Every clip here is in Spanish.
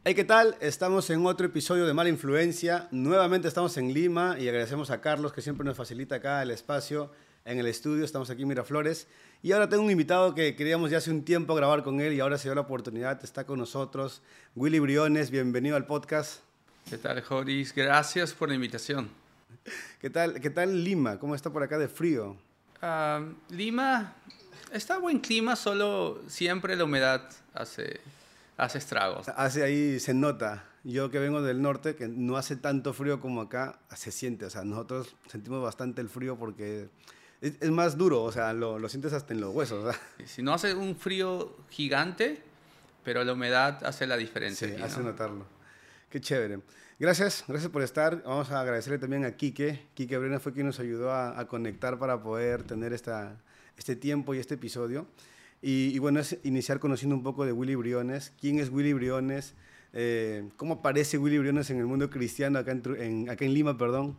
Hey, ¿qué tal? Estamos en otro episodio de Mala Influencia. Nuevamente estamos en Lima y agradecemos a Carlos que siempre nos facilita acá el espacio en el estudio. Estamos aquí en Miraflores. Y ahora tengo un invitado que queríamos ya hace un tiempo grabar con él y ahora se dio la oportunidad. Está con nosotros Willy Briones. Bienvenido al podcast. ¿Qué tal, Joris? Gracias por la invitación. ¿Qué tal Lima? ¿Cómo está por acá de frío? Lima está buen clima, solo siempre la humedad hace estragos. Hace ahí, se nota. Yo que vengo del norte, que no hace tanto frío como acá, se siente. O sea, nosotros sentimos bastante el frío porque es más duro. O sea, lo sientes hasta en los huesos, ¿verdad? Si no hace un frío gigante, pero la humedad hace la Sí, diferencia aquí, hace ¿no? notarlo. Qué chévere. Gracias por estar. Vamos a agradecerle también a Quique. Quique Brena fue quien nos ayudó a conectar para poder tener este tiempo y este episodio. Y bueno, es iniciar conociendo un poco de Willy Briones. ¿Quién es Willy Briones? ¿Cómo aparece Willy Briones en el mundo cristiano acá en Lima, perdón?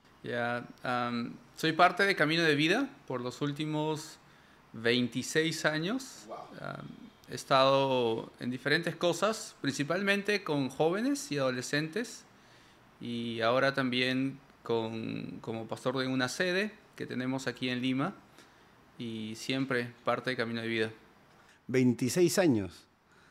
Soy parte de Camino de Vida por los últimos 26 años. He estado en diferentes cosas, principalmente con jóvenes y adolescentes, y ahora también como pastor de una sede que tenemos aquí en Lima, y siempre parte de Camino de Vida. 26 años.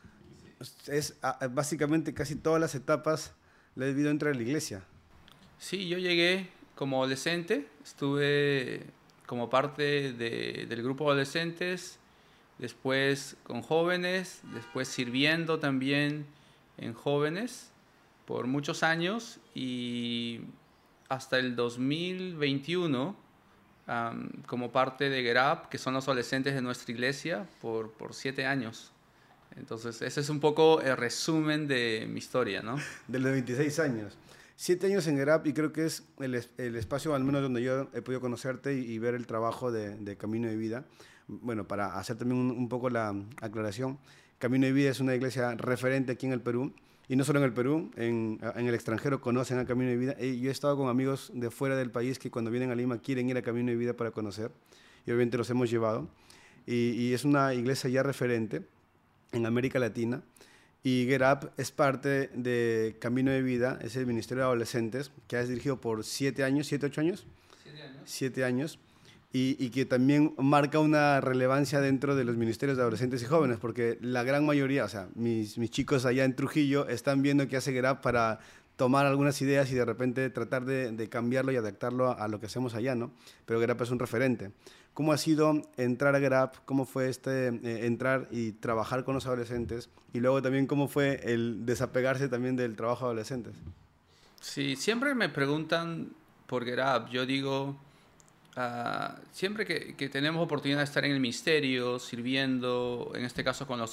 Básicamente casi todas las etapas la he vivido dentro de la iglesia. Sí, yo llegué como adolescente, estuve como parte del grupo de adolescentes, después con jóvenes, después sirviendo también en jóvenes por muchos años y hasta el 2021 como parte de Get Up, que son los adolescentes de nuestra iglesia, por 7 años. Entonces, ese es un poco el resumen de mi historia, ¿no? De los 26 años. 7 años en ERAP y creo que es el espacio al menos donde yo he podido conocerte y ver el trabajo de Camino de Vida. Bueno, para hacer también un poco la aclaración, Camino de Vida es una iglesia referente aquí en el Perú, y no solo en el Perú, en el extranjero conocen a Camino de Vida. Y yo he estado con amigos de fuera del país que cuando vienen a Lima quieren ir a Camino de Vida para conocer, y obviamente los hemos llevado. Y es una iglesia ya referente en América Latina. Y Get Up es parte de Camino de Vida, es el Ministerio de Adolescentes, que has dirigido por 7 años, 7, 8 años. 7 años. 7 años. Y que también marca una relevancia dentro de los ministerios de adolescentes y jóvenes, porque la gran mayoría, o sea, mis chicos allá en Trujillo están viendo qué hace Get Up para tomar algunas ideas y de repente tratar de cambiarlo y adaptarlo a lo que hacemos allá, ¿no? Pero Get Up es un referente. ¿Cómo ha sido entrar a Get Up? ¿Cómo fue entrar y trabajar con los adolescentes? Y luego también cómo fue el desapegarse también del trabajo de adolescentes. Sí, siempre me preguntan por Get Up. Yo digo, siempre que tenemos oportunidad de estar en el ministerio, sirviendo, en este caso con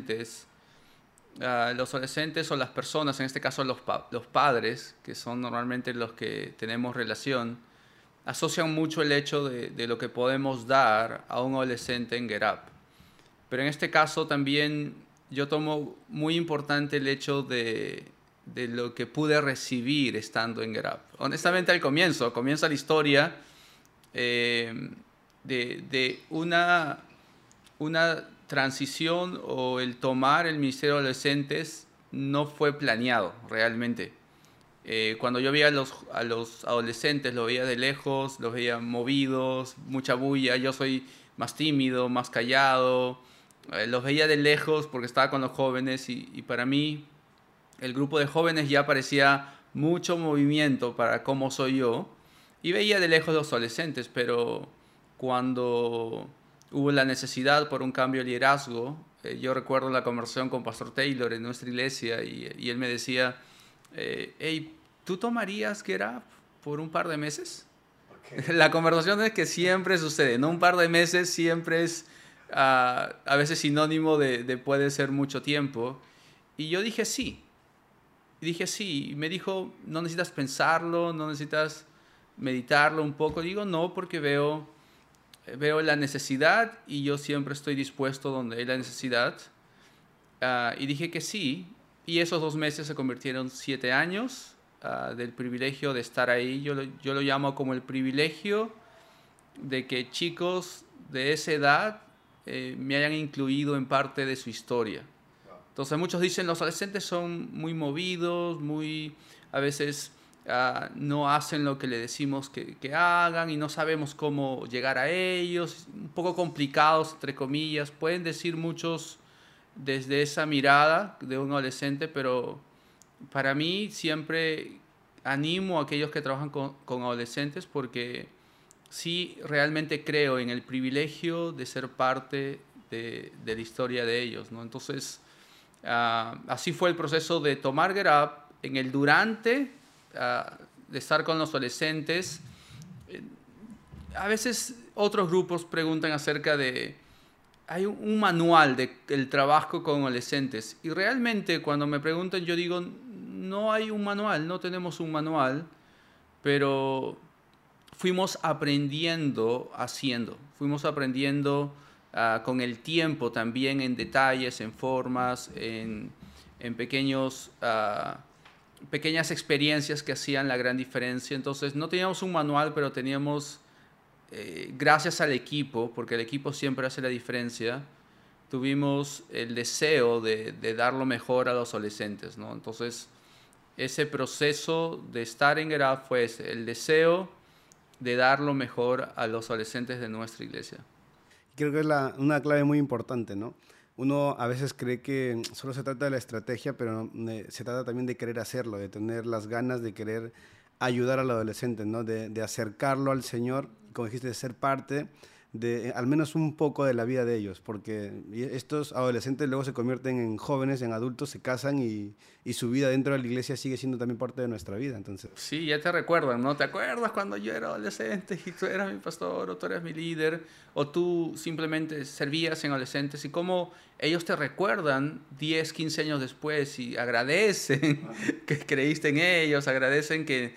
los adolescentes o las personas, en este caso los padres, que son normalmente los que tenemos relación, asocian mucho el hecho de lo que podemos dar a un adolescente en Get Up. Pero en este caso también yo tomo muy importante el hecho de lo que pude recibir estando en Get Up. Honestamente al comienzo comienza la historia de una transición o el tomar el Ministerio de Adolescentes no fue planeado realmente. Cuando yo veía a los adolescentes, los veía de lejos, los veía movidos, mucha bulla. Yo soy más tímido, más callado. Los veía de lejos porque estaba con los jóvenes y para mí el grupo de jóvenes ya parecía mucho movimiento para cómo soy yo. Y veía de lejos los adolescentes, pero cuando hubo la necesidad por un cambio de liderazgo, yo recuerdo la conversación con Pastor Taylor en nuestra iglesia y él me decía, hey, ¿tú tomarías Get Up por un par de meses? Okay. La conversación es que siempre sucede, ¿no? Un par de meses siempre es a veces sinónimo de puede ser mucho tiempo. Y yo dije sí. Y me dijo, no necesitas pensarlo, no necesitas meditarlo un poco. Digo, no, porque veo la necesidad y yo siempre estoy dispuesto donde hay la necesidad. Y dije que sí. Y esos 2 meses se convirtieron 7 años del privilegio de estar ahí. Yo lo llamo como el privilegio de que chicos de esa edad me hayan incluido en parte de su historia. Entonces muchos dicen los adolescentes son muy movidos, a veces no hacen lo que le decimos que hagan y no sabemos cómo llegar a ellos, un poco complicados, entre comillas, pueden decir muchos desde esa mirada de un adolescente, pero para mí siempre animo a aquellos que trabajan con adolescentes porque sí realmente creo en el privilegio de ser parte de la historia de ellos, ¿no? Entonces, así fue el proceso de tomar Get Up, en el durante, de estar con los adolescentes. A veces otros grupos preguntan acerca de, hay un manual del trabajo con adolescentes y realmente cuando me preguntan yo digo, no hay un manual, no tenemos un manual, pero fuimos aprendiendo haciendo, fuimos aprendiendo con el tiempo también en detalles, en formas, en pequeñas experiencias que hacían la gran diferencia. Entonces no teníamos un manual, pero teníamos, gracias al equipo, porque el equipo siempre hace la diferencia, tuvimos el deseo de dar lo mejor a los adolescentes, ¿no? Entonces ese proceso de estar en Get Up fue ese, el deseo de dar lo mejor a los adolescentes de nuestra iglesia. Creo que es una clave muy importante, ¿no? Uno a veces cree que solo se trata de la estrategia, pero se trata también de querer hacerlo, de tener las ganas de querer ayudar al adolescente, ¿no? De acercarlo al Señor, como dijiste, de ser parte de al menos un poco de la vida de ellos, porque estos adolescentes luego se convierten en jóvenes, en adultos, se casan y su vida dentro de la iglesia sigue siendo también parte de nuestra vida. Entonces, sí, ya te recuerdan, ¿no? ¿Te acuerdas cuando yo era adolescente y tú eras mi pastor o tú eras mi líder o tú simplemente servías en adolescentes y cómo ellos te recuerdan 10, 15 años después y agradecen que creíste en ellos, agradecen que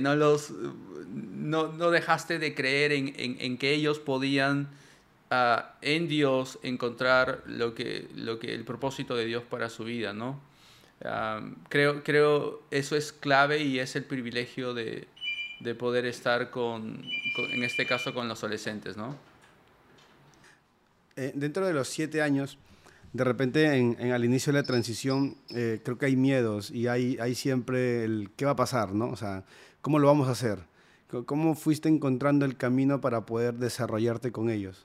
no dejaste de creer en que ellos podían en Dios encontrar lo que el propósito de Dios para su vida, ¿no? Creo eso es clave y es el privilegio de poder estar en este caso con los adolescentes, ¿no? Dentro de los 7 años, de repente al inicio de la transición, creo que hay miedos y hay siempre el qué va a pasar, ¿no? O sea, ¿cómo lo vamos a hacer? ¿Cómo fuiste encontrando el camino para poder desarrollarte con ellos?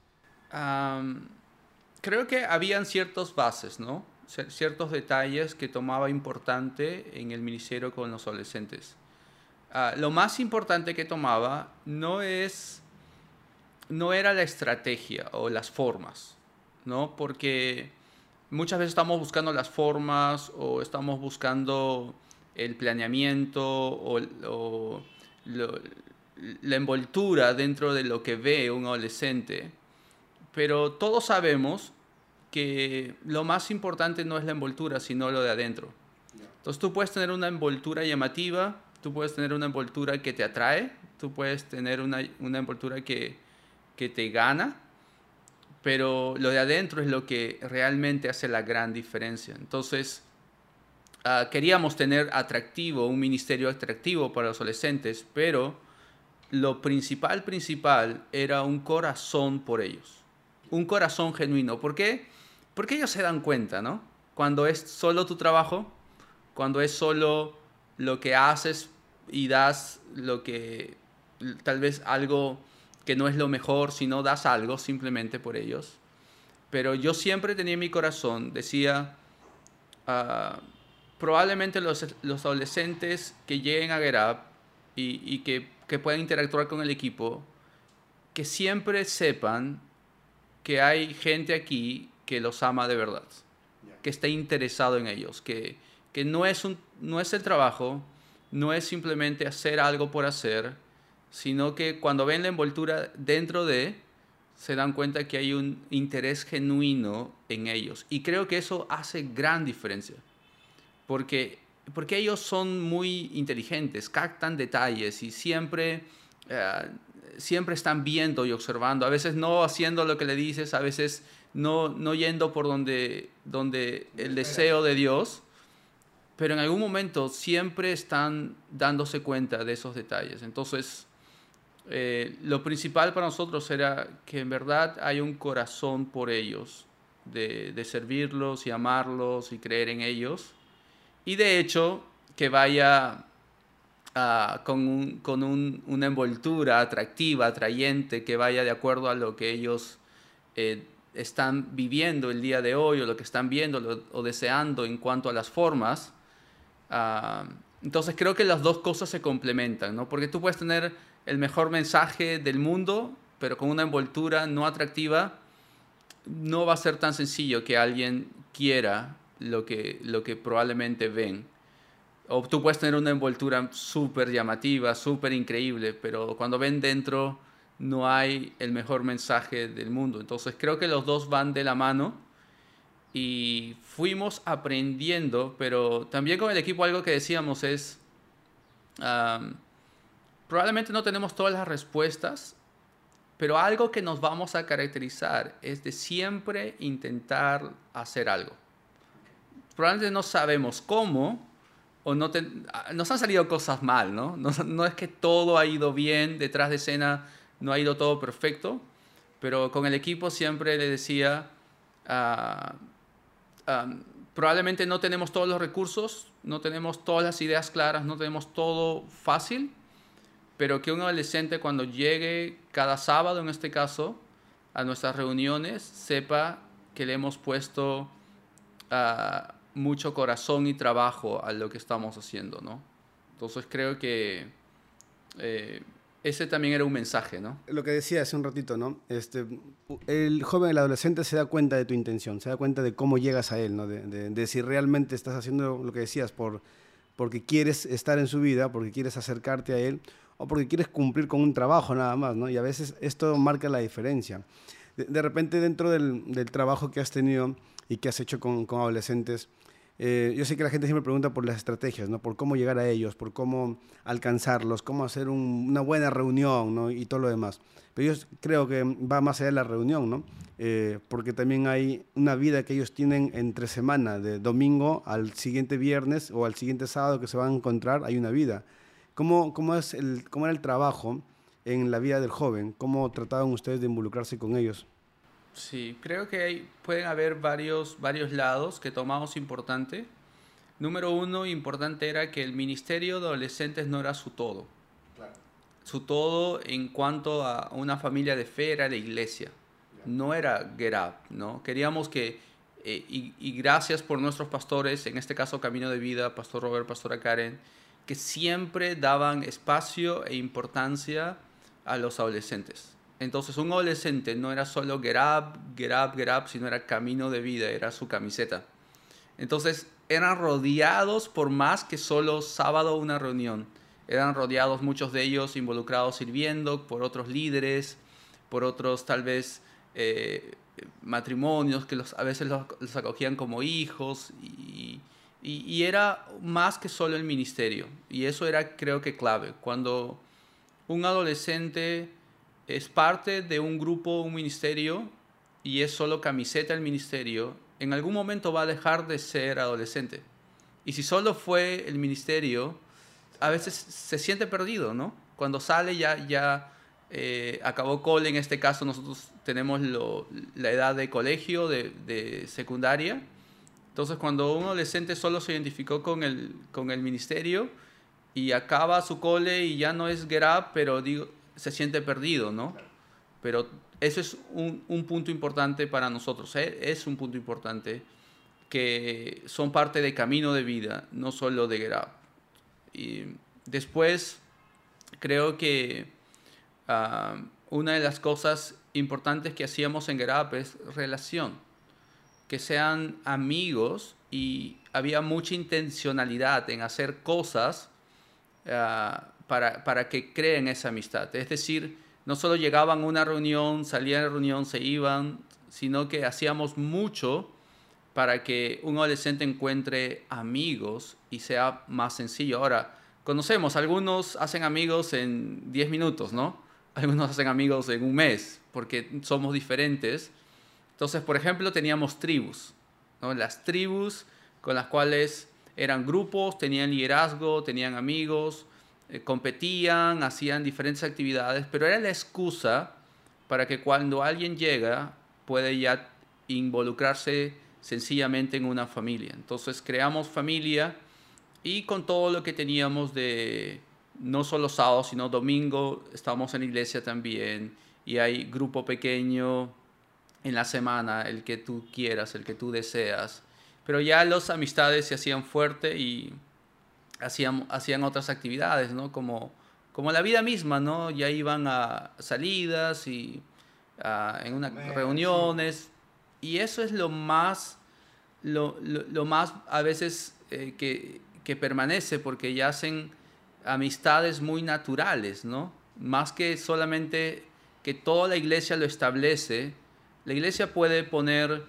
Creo que habían ciertas bases, ¿no? Ciertos detalles que tomaba importante en el ministerio con los adolescentes. Lo más importante que tomaba no era la estrategia o las formas, ¿no? Porque muchas veces estamos buscando las formas o estamos buscando el planeamiento o la envoltura dentro de lo que ve un adolescente, pero todos sabemos que lo más importante no es la envoltura, sino lo de adentro. Entonces tú puedes tener una envoltura llamativa, tú puedes tener una envoltura que te atrae, tú puedes tener una envoltura que te gana, pero lo de adentro es lo que realmente hace la gran diferencia. Entonces, queríamos tener un ministerio atractivo para los adolescentes, pero lo principal era un corazón por ellos, un corazón genuino. ¿Por qué? Porque ellos se dan cuenta, ¿no? Cuando es solo tu trabajo, cuando es solo lo que haces y das tal vez algo que no es lo mejor, sino das algo simplemente por ellos. Pero yo siempre tenía en mi corazón, decía, probablemente los adolescentes que lleguen a Get Up y que puedan interactuar con el equipo, que siempre sepan que hay gente aquí que los ama de verdad, que está interesado en ellos, que no es el trabajo, no es simplemente hacer algo por hacer, sino que cuando ven la envoltura dentro se dan cuenta que hay un interés genuino en ellos. Y creo que eso hace gran diferencia, porque ellos son muy inteligentes, captan detalles y siempre están viendo y observando, a veces no haciendo lo que le dices, a veces no yendo por donde el deseo de Dios, pero en algún momento siempre están dándose cuenta de esos detalles. Entonces, lo principal para nosotros era que en verdad hay un corazón por ellos de servirlos y amarlos y creer en ellos. Y de hecho, que vaya una envoltura atractiva, atrayente, que vaya de acuerdo a lo que ellos están viviendo el día de hoy o lo que están viendo o deseando en cuanto a las formas. Entonces creo que las dos cosas se complementan, ¿no? Porque tú puedes tener el mejor mensaje del mundo, pero con una envoltura no atractiva, no va a ser tan sencillo que alguien quiera lo que probablemente ven. O tú puedes tener una envoltura súper llamativa, súper increíble, pero cuando ven dentro no hay el mejor mensaje del mundo. Entonces creo que los dos van de la mano y fuimos aprendiendo, pero también con el equipo algo que decíamos es, probablemente no tenemos todas las respuestas, pero algo que nos vamos a caracterizar es de siempre intentar hacer algo. Probablemente no sabemos cómo, o nos han salido cosas mal, ¿no? No es que todo ha ido bien, detrás de escena no ha ido todo perfecto, pero con el equipo siempre le decía, probablemente no tenemos todos los recursos, no tenemos todas las ideas claras, no tenemos todo fácil, pero que un adolescente cuando llegue cada sábado, en este caso, a nuestras reuniones, sepa que le hemos puesto mucho corazón y trabajo a lo que estamos haciendo, ¿no? Entonces creo que ese también era un mensaje, ¿no? Lo que decía hace un ratito, ¿no? El joven, el adolescente se da cuenta de tu intención, se da cuenta de cómo llegas a él, ¿no? De si realmente estás haciendo lo que decías porque quieres estar en su vida, porque quieres acercarte a él o porque quieres cumplir con un trabajo nada más, ¿no? Y a veces esto marca la diferencia. De repente dentro del trabajo que has tenido y que has hecho con adolescentes, yo sé que la gente siempre pregunta por las estrategias, ¿no? Por cómo llegar a ellos, por cómo alcanzarlos, cómo hacer una buena reunión, ¿no? Y todo lo demás. Pero yo creo que va más allá de la reunión, ¿no? Porque también hay una vida que ellos tienen entre semana, de domingo al siguiente viernes o al siguiente sábado que se van a encontrar, hay una vida. ¿Cómo era el trabajo en la vida del joven? ¿Cómo trataban ustedes de involucrarse con ellos? Sí, creo que pueden haber varios lados que tomamos importante. Número uno, importante era que el ministerio de adolescentes no era su todo. Claro. Su todo en cuanto a una familia de fe era la iglesia. No era Get Up, ¿no? Queríamos que, y gracias por nuestros pastores, en este caso Camino de Vida, Pastor Robert, Pastora Karen, que siempre daban espacio e importancia a los adolescentes. Entonces un adolescente no era solo Get Up, Get Up, Get Up, sino era Camino de Vida, era su camiseta. Entonces eran rodeados por más que solo sábado una reunión. Eran rodeados muchos de ellos involucrados sirviendo por otros líderes, por otros tal vez matrimonios que a veces los acogían como hijos y era más que solo el ministerio. Y eso era creo que clave. Cuando un adolescente es parte de un grupo, un ministerio, y es solo camiseta el ministerio, en algún momento va a dejar de ser adolescente. Y si solo fue el ministerio, a veces se siente perdido, ¿no? Cuando sale ya acabó cole, en este caso nosotros tenemos la edad de colegio, de secundaria. Entonces cuando un adolescente solo se identificó con el ministerio y acaba su cole y ya no es Get Up, pero se siente perdido, ¿no? Pero eso es un punto importante para nosotros, ¿eh? Es un punto importante que son parte de Camino de Vida, no solo de Get Up. Y después creo que una de las cosas importantes que hacíamos en Get Up es relación, que sean amigos, y había mucha intencionalidad en hacer cosas para que creen esa amistad. Es decir, no solo llegaban a una reunión, salían de la reunión, se iban, sino que hacíamos mucho para que un adolescente encuentre amigos y sea más sencillo. Ahora, conocemos, algunos hacen amigos en 10 minutos, ¿no? Algunos hacen amigos en un mes, porque somos diferentes. Entonces, por ejemplo, teníamos tribus, ¿no? Las tribus con las cuales eran grupos, tenían liderazgo, tenían amigos, competían, hacían diferentes actividades, pero era la excusa para que cuando alguien llega puede ya involucrarse sencillamente en una familia. Entonces creamos familia y con todo lo que teníamos de no solo sábado, sino domingo, estábamos en la iglesia también y hay grupo pequeño en la semana, el que tú quieras, el que tú deseas. Pero ya las amistades se hacían fuertes y hacían otras actividades, ¿no? Como la vida misma, ¿no? Ya iban a salidas y en unas reuniones. Y eso es lo más a veces que permanece, porque ya hacen amistades muy naturales, ¿no? Más que solamente que toda la iglesia lo establece. La iglesia puede poner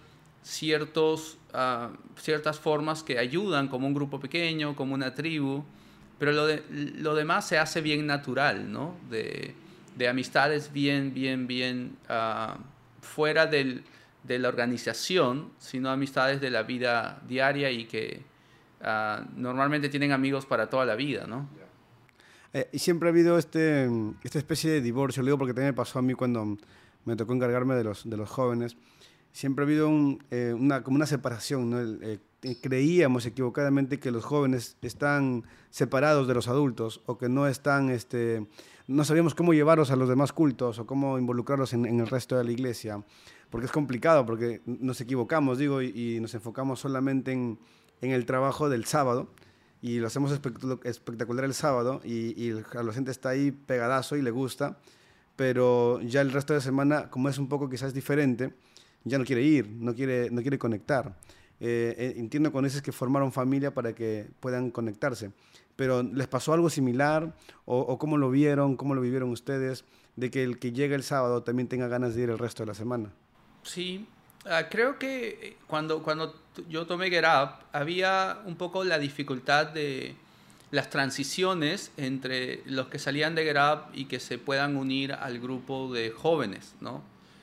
ciertas formas que ayudan, como un grupo pequeño, como una tribu, pero lo demás se hace bien natural, ¿no? De amistades bien fuera de la organización, sino amistades de la vida diaria y que normalmente tienen amigos para toda la vida, ¿no? Y siempre ha habido esta especie de divorcio, lo digo porque también me pasó a mí cuando me tocó encargarme de los jóvenes. Siempre ha habido como una separación, ¿no? Creíamos equivocadamente que los jóvenes están separados de los adultos o que no están, no sabíamos cómo llevarlos a los demás cultos o cómo involucrarlos en el resto de la iglesia, porque es complicado, porque nos equivocamos, digo, y nos enfocamos solamente en el trabajo del sábado y lo hacemos espectacular el sábado y el adolescente está ahí pegadazo y le gusta, pero ya el resto de semana, como es un poco quizás diferente, ya no quiere ir, no quiere conectar. Entiendo cuando dices que formaron familia para que puedan conectarse, pero ¿les pasó algo similar o cómo lo vieron, cómo lo vivieron ustedes, de que el que llega el sábado también tenga ganas de ir el resto de la semana? Sí, creo que cuando yo tomé Get Up, había un poco la dificultad de las transiciones entre los que salían de Get Up y que se puedan unir al grupo de jóvenes, ¿no?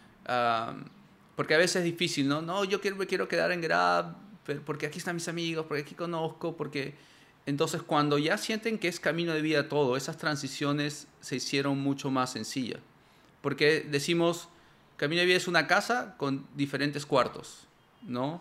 Porque a veces es difícil, ¿no? No, me quiero quedar en Get Up porque aquí están mis amigos, porque aquí conozco, porque... Entonces, cuando ya sienten que es camino de vida todo, esas transiciones se hicieron mucho más sencillas. Porque decimos, camino de vida es una casa con diferentes cuartos, ¿no?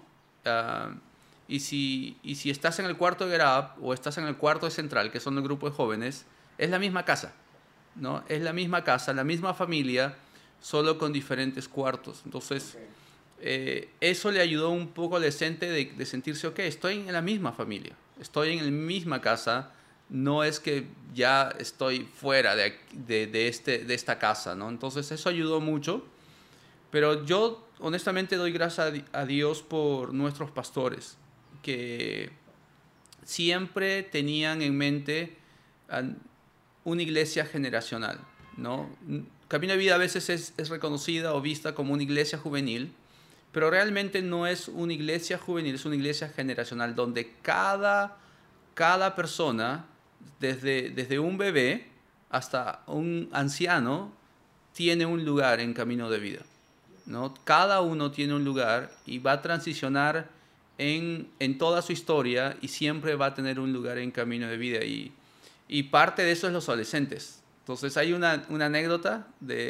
Y si estás en el cuarto de Get Up o estás en el cuarto de Central, que son el grupo de jóvenes, es la misma casa, ¿no? Es la misma casa, la misma familia, solo con diferentes cuartos. Entonces, eso le ayudó un poco al adolescente de sentirse, ok, estoy en la misma familia, estoy en la misma casa, no es que ya estoy fuera de esta casa, ¿no? Entonces, eso ayudó mucho. Pero yo honestamente doy gracias a Dios por nuestros pastores, que siempre tenían en mente una iglesia generacional, ¿no? Camino de Vida a veces es reconocida o vista como una iglesia juvenil, pero realmente no es una iglesia juvenil, es una iglesia generacional donde cada persona, desde un bebé hasta un anciano, tiene un lugar en Camino de Vida, ¿no? Cada uno tiene un lugar y va a transicionar en toda su historia y siempre va a tener un lugar en Camino de Vida. Y parte de eso es los adolescentes. Entonces hay una anécdota,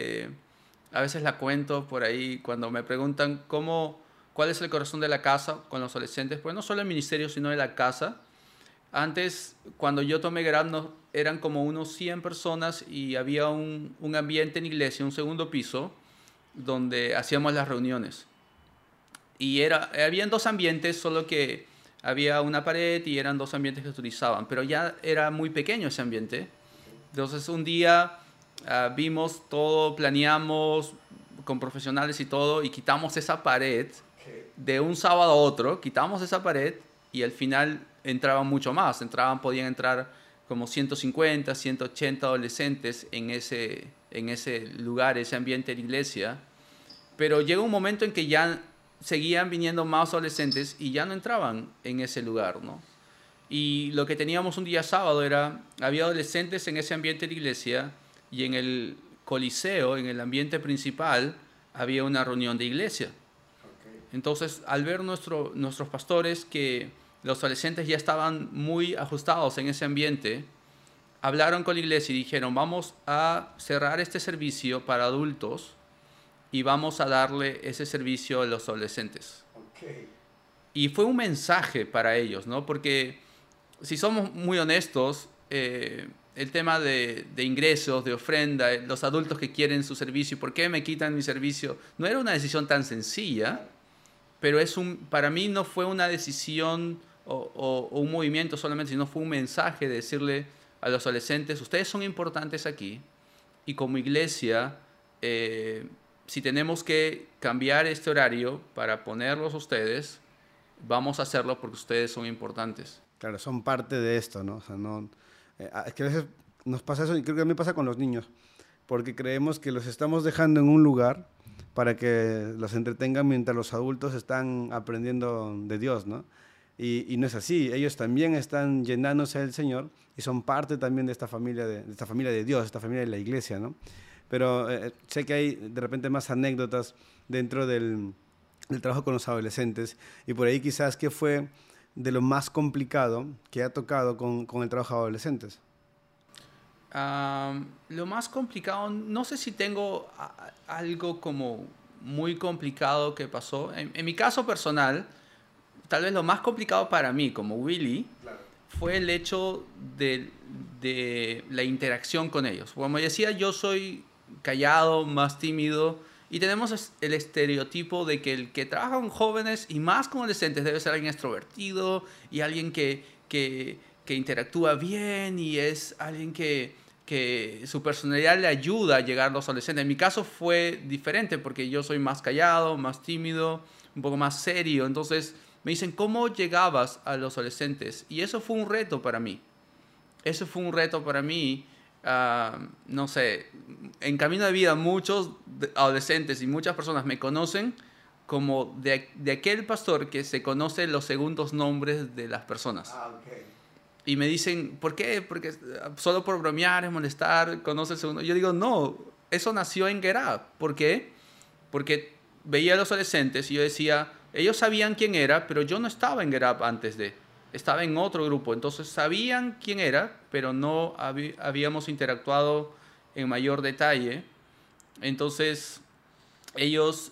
a veces la cuento por ahí cuando me preguntan cuál es el corazón de la casa con los adolescentes, pues no solo el ministerio, sino de la casa. Antes, cuando yo tomé Get Up, eran como unos 100 personas y había un ambiente en iglesia, un segundo piso, donde hacíamos las reuniones. Y habían dos ambientes, solo que había una pared y eran dos ambientes que se utilizaban, pero ya era muy pequeño ese ambiente. Entonces un día vimos todo, planeamos con profesionales y todo, y quitamos esa pared de un sábado a otro, quitamos esa pared y al final entraban mucho más, podían entrar como 150, 180 adolescentes en ese lugar, ese ambiente de la iglesia, pero llega un momento en que ya seguían viniendo más adolescentes y ya no entraban en ese lugar, ¿no? Y lo que teníamos un día sábado había adolescentes en ese ambiente de la iglesia y en el coliseo, en el ambiente principal, había una reunión de iglesia. Entonces, al ver nuestros pastores que los adolescentes ya estaban muy ajustados en ese ambiente, hablaron con la iglesia y dijeron, vamos a cerrar este servicio para adultos y vamos a darle ese servicio a los adolescentes. Okay. Y fue un mensaje para ellos, ¿no? Porque si somos muy honestos, el tema de ingresos, de ofrenda, los adultos que quieren su servicio, ¿por qué me quitan mi servicio? No era una decisión tan sencilla, pero para mí no fue una decisión o un movimiento solamente, sino fue un mensaje de decirle a los adolescentes, ustedes son importantes aquí y como iglesia, si tenemos que cambiar este horario para ponerlos a ustedes, vamos a hacerlo porque ustedes son importantes. Claro, son parte de esto, ¿no? O sea, no, es que a veces nos pasa eso y creo que a mí me pasa con los niños, porque creemos que los estamos dejando en un lugar para que los entretengan mientras los adultos están aprendiendo de Dios, ¿no? Y no es así, ellos también están llenándose del Señor y son parte también de esta familia de Dios, esta familia de la iglesia, ¿no? Pero sé que hay de repente más anécdotas dentro del trabajo con los adolescentes y por ahí quizás qué fue de lo más complicado que ha tocado con el trabajo de adolescentes. Lo más complicado, no sé si tengo algo como muy complicado que pasó. En mi caso personal, tal vez lo más complicado para mí como Willy fue el hecho de la interacción con ellos. Como decía, yo soy callado, más tímido y tenemos el estereotipo de que el que trabaja con jóvenes y más con adolescentes debe ser alguien extrovertido y alguien que interactúa bien y es alguien que su personalidad le ayuda a llegar a los adolescentes. En mi caso fue diferente porque yo soy más callado, más tímido, un poco más serio. Entonces me dicen, ¿cómo llegabas a los adolescentes? Y eso fue un reto para mí. Eso fue un reto para mí. No sé, en Camino de Vida muchos adolescentes y muchas personas me conocen como de aquel pastor que se conoce los segundos nombres de las personas. Okay. Y me dicen, ¿por qué? Porque solo por bromear, es molestar, conoce el segundo. Yo digo, no, eso nació en Gerab. ¿Por qué? Porque veía a los adolescentes y yo decía, ellos sabían quién era, pero yo no estaba en Gerab antes de. Estaba en otro grupo. Entonces sabían quién era, pero no habíamos interactuado en mayor detalle. Entonces ellos,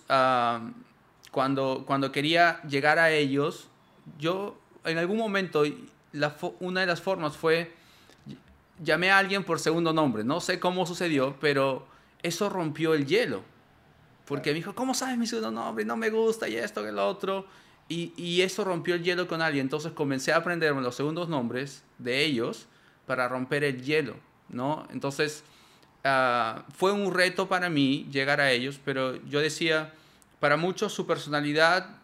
cuando quería llegar a ellos, yo en algún momento, una de las formas fue, llamé a alguien por segundo nombre. No sé cómo sucedió, pero eso rompió el hielo. Porque me dijo, ¿cómo sabes mi segundo nombre? No me gusta y esto y lo otro. Y eso rompió el hielo con alguien. Entonces comencé a aprenderme los segundos nombres de ellos para romper el hielo, ¿no? Entonces fue un reto para mí llegar a ellos, pero yo decía, para muchos su personalidad,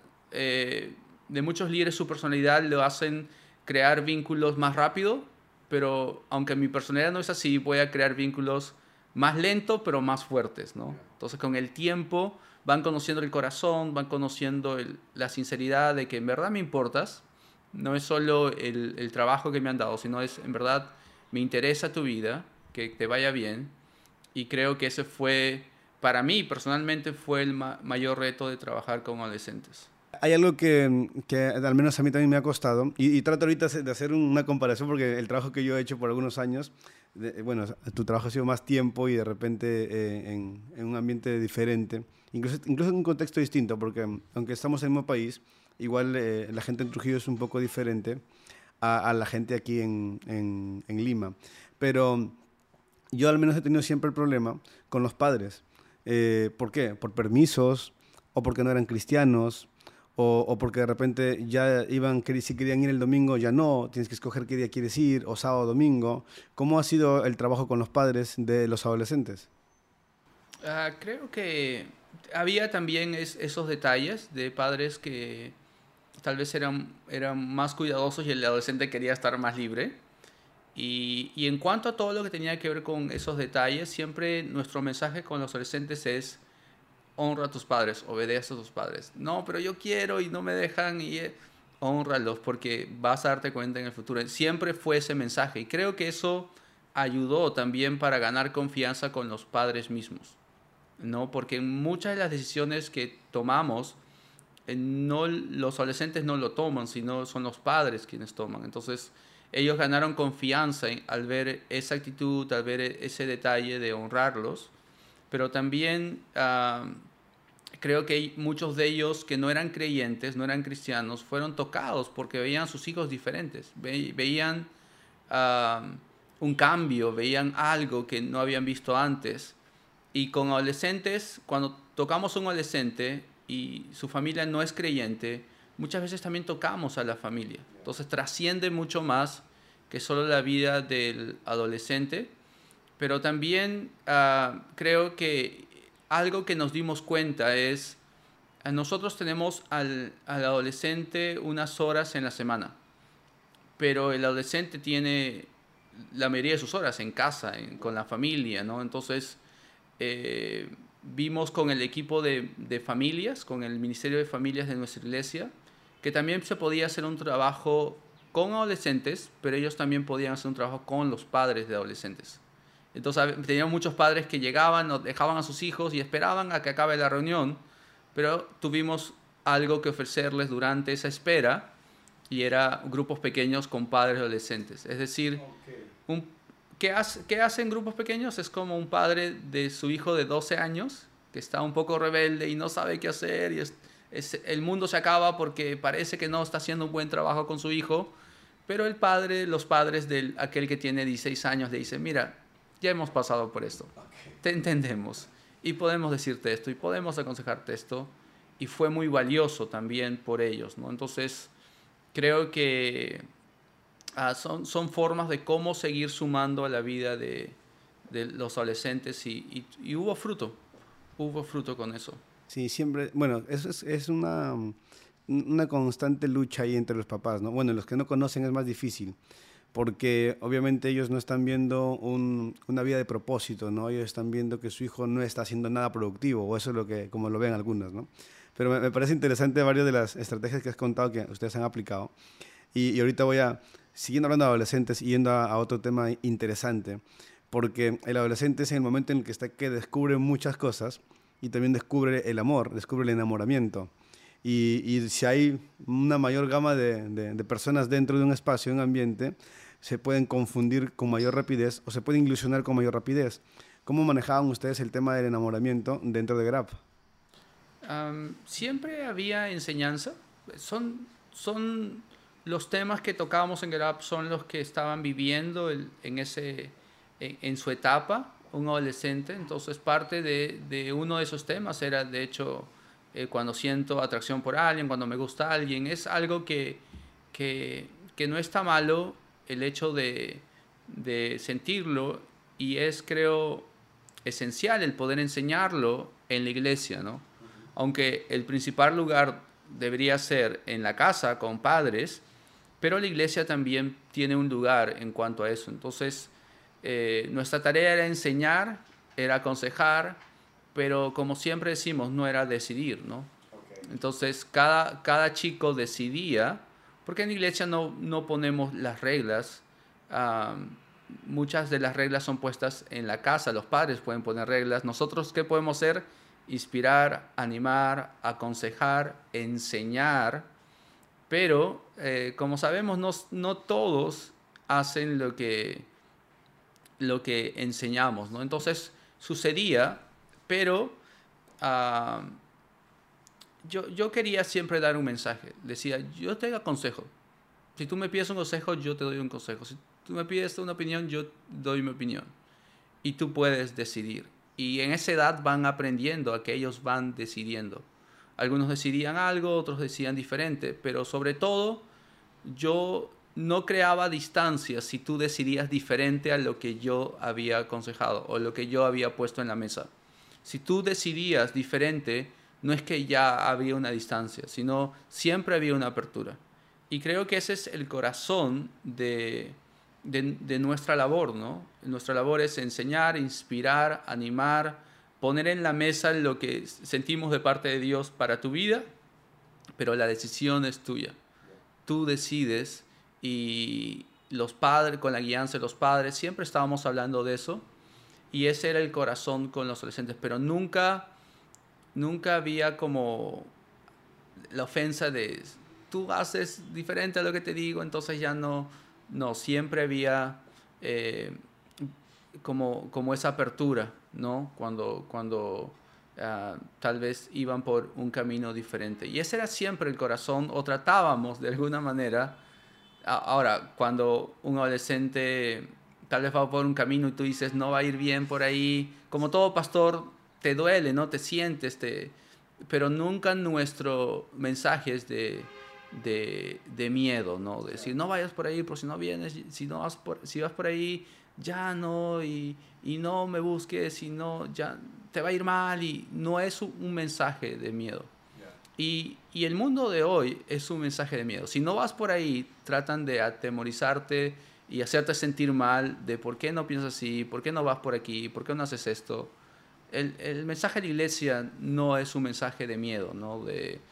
de muchos líderes su personalidad lo hacen crear vínculos más rápido, pero aunque mi personalidad no es así, voy a crear vínculos más lentos, pero más fuertes, ¿no? Entonces con el tiempo van conociendo el corazón, van conociendo la sinceridad de que en verdad me importas, no es solo el trabajo que me han dado, sino es en verdad me interesa tu vida, que te vaya bien, y creo que ese fue, para mí personalmente, fue el mayor reto de trabajar con adolescentes. Hay algo que al menos a mí también me ha costado y trato ahorita de hacer una comparación porque el trabajo que yo he hecho por algunos años, bueno, tu trabajo ha sido más tiempo y de repente en un ambiente diferente, incluso en un contexto distinto, porque aunque estamos en el mismo país, igual la gente en Trujillo es un poco diferente a la gente aquí en Lima. Pero yo al menos he tenido siempre el problema con los padres. ¿Por qué? Por permisos o porque no eran cristianos. O porque de repente ya si querían ir el domingo, ya no, tienes que escoger qué día quieres ir, o sábado o domingo. ¿Cómo ha sido el trabajo con los padres de los adolescentes? Creo que había también esos detalles de padres que tal vez eran más cuidadosos y el adolescente quería estar más libre. Y en cuanto a todo lo que tenía que ver con esos detalles, siempre nuestro mensaje con los adolescentes es: honra a tus padres, obedece a tus padres. No, pero yo quiero y no me dejan y honralos porque vas a darte cuenta en el futuro. Siempre fue ese mensaje y creo que eso ayudó también para ganar confianza con los padres mismos, ¿no? Porque en muchas de las decisiones que tomamos, no, los adolescentes no lo toman, sino son los padres quienes toman. Entonces ellos ganaron confianza al ver esa actitud, al ver ese detalle de honrarlos, pero también creo que muchos de ellos que no eran creyentes, no eran cristianos, fueron tocados porque veían a sus hijos diferentes, veían uh, un cambio, veían algo que no habían visto antes. Y con adolescentes, cuando tocamos a un adolescente y su familia no es creyente, muchas veces también tocamos a la familia. Entonces trasciende mucho más que solo la vida del adolescente, pero también creo que algo que nos dimos cuenta es, nosotros tenemos al adolescente unas horas en la semana, pero el adolescente tiene la mayoría de sus horas en casa, con la familia, ¿no? Entonces, vimos con el equipo de familias, con el Ministerio de Familias de nuestra iglesia, que también se podía hacer un trabajo con adolescentes, pero ellos también podían hacer un trabajo con los padres de adolescentes. Entonces, teníamos muchos padres que llegaban, dejaban a sus hijos y esperaban a que acabe la reunión, pero tuvimos algo que ofrecerles durante esa espera, y era grupos pequeños con padres adolescentes. Es decir, ¿qué hacen grupos pequeños? Es como un padre de su hijo de 12 años que está un poco rebelde y no sabe qué hacer, y el mundo se acaba porque parece que no está haciendo un buen trabajo con su hijo, pero los padres de aquel que tiene 16 años le dicen, mira, ya hemos pasado por esto, te entendemos y podemos decirte esto y podemos aconsejarte esto, y fue muy valioso también por ellos, ¿no? Entonces, creo que son formas de cómo seguir sumando a la vida de los adolescentes, y hubo fruto con eso. Sí, siempre, bueno, eso es una constante lucha ahí entre los papás, ¿no? Bueno, los que no conocen es más difícil, porque obviamente ellos no están viendo una vida de propósito, ¿no? Ellos están viendo que su hijo no está haciendo nada productivo, o eso es lo que, como lo ven algunos, ¿no? Pero me parece interesante varias de las estrategias que has contado que ustedes han aplicado. Y ahorita siguiendo hablando de adolescentes y yendo a otro tema interesante, porque el adolescente es en el momento en el que descubre muchas cosas y también descubre el amor, descubre el enamoramiento. Y si hay una mayor gama de personas dentro de un espacio, un ambiente, se pueden confundir con mayor rapidez o se pueden ilusionar con mayor rapidez. ¿Cómo manejaban ustedes el tema del enamoramiento dentro de Grab? Siempre había enseñanza. Son los temas que tocábamos en Grab, son los que estaban viviendo en su etapa, un adolescente. Entonces, parte de uno de esos temas era, de hecho, cuando siento atracción por alguien, cuando me gusta alguien. Es algo que no está malo el hecho de sentirlo, y es, creo, esencial el poder enseñarlo en la iglesia, ¿no? Aunque el principal lugar debería ser en la casa con padres, pero la iglesia también tiene un lugar en cuanto a eso. Entonces, nuestra tarea era enseñar, era aconsejar, pero como siempre decimos, no era decidir, ¿no? Okay. Entonces, cada chico decidía, porque en la iglesia no ponemos las reglas. Muchas de las reglas son puestas en la casa, los padres pueden poner reglas. Nosotros, ¿qué podemos hacer? Inspirar, animar, aconsejar, enseñar, pero como sabemos, no todos hacen lo que enseñamos, ¿no? Entonces sucedía, pero yo quería siempre dar un mensaje. Decía, yo te aconsejo. Si tú me pides un consejo, yo te doy un consejo. Si tú me pides una opinión, yo doy mi opinión. Y tú puedes decidir. Y en esa edad van aprendiendo a que ellos van decidiendo. Algunos decidían algo, otros decían diferente, pero sobre todo yo no creaba distancia si tú decidías diferente a lo que yo había aconsejado o lo que yo había puesto en la mesa. Si tú decidías diferente, no es que ya había una distancia, sino siempre había una apertura. Y creo que ese es el corazón de nuestra labor, ¿no? Nuestra labor es enseñar, inspirar, animar, poner en la mesa lo que sentimos de parte de Dios para tu vida, pero la decisión es tuya. Tú decides, y los padres, con la guianza de los padres, siempre estábamos hablando de eso, y ese era el corazón con los adolescentes, pero nunca había como la ofensa de tú haces diferente a lo que te digo, entonces ya no, siempre había como esa apertura, ¿no? Cuando tal vez iban por un camino diferente. Y ese era siempre el corazón, o tratábamos de alguna manera. Ahora, cuando un adolescente tal vez va por un camino y tú dices, no va a ir bien por ahí, como todo pastor, te duele, ¿no? Te sientes, pero nunca nuestro mensaje es de miedo, ¿no? De decir, no vayas por ahí, por si no vienes, si vas por ahí, ya no, y no me busques, y no, ya te va a ir mal, y no es un mensaje de miedo. Y el mundo de hoy es un mensaje de miedo. Si no vas por ahí, tratan de atemorizarte y hacerte sentir mal de por qué no piensas así, por qué no vas por aquí, por qué no haces esto. El mensaje de la iglesia no es un mensaje de miedo, ¿no?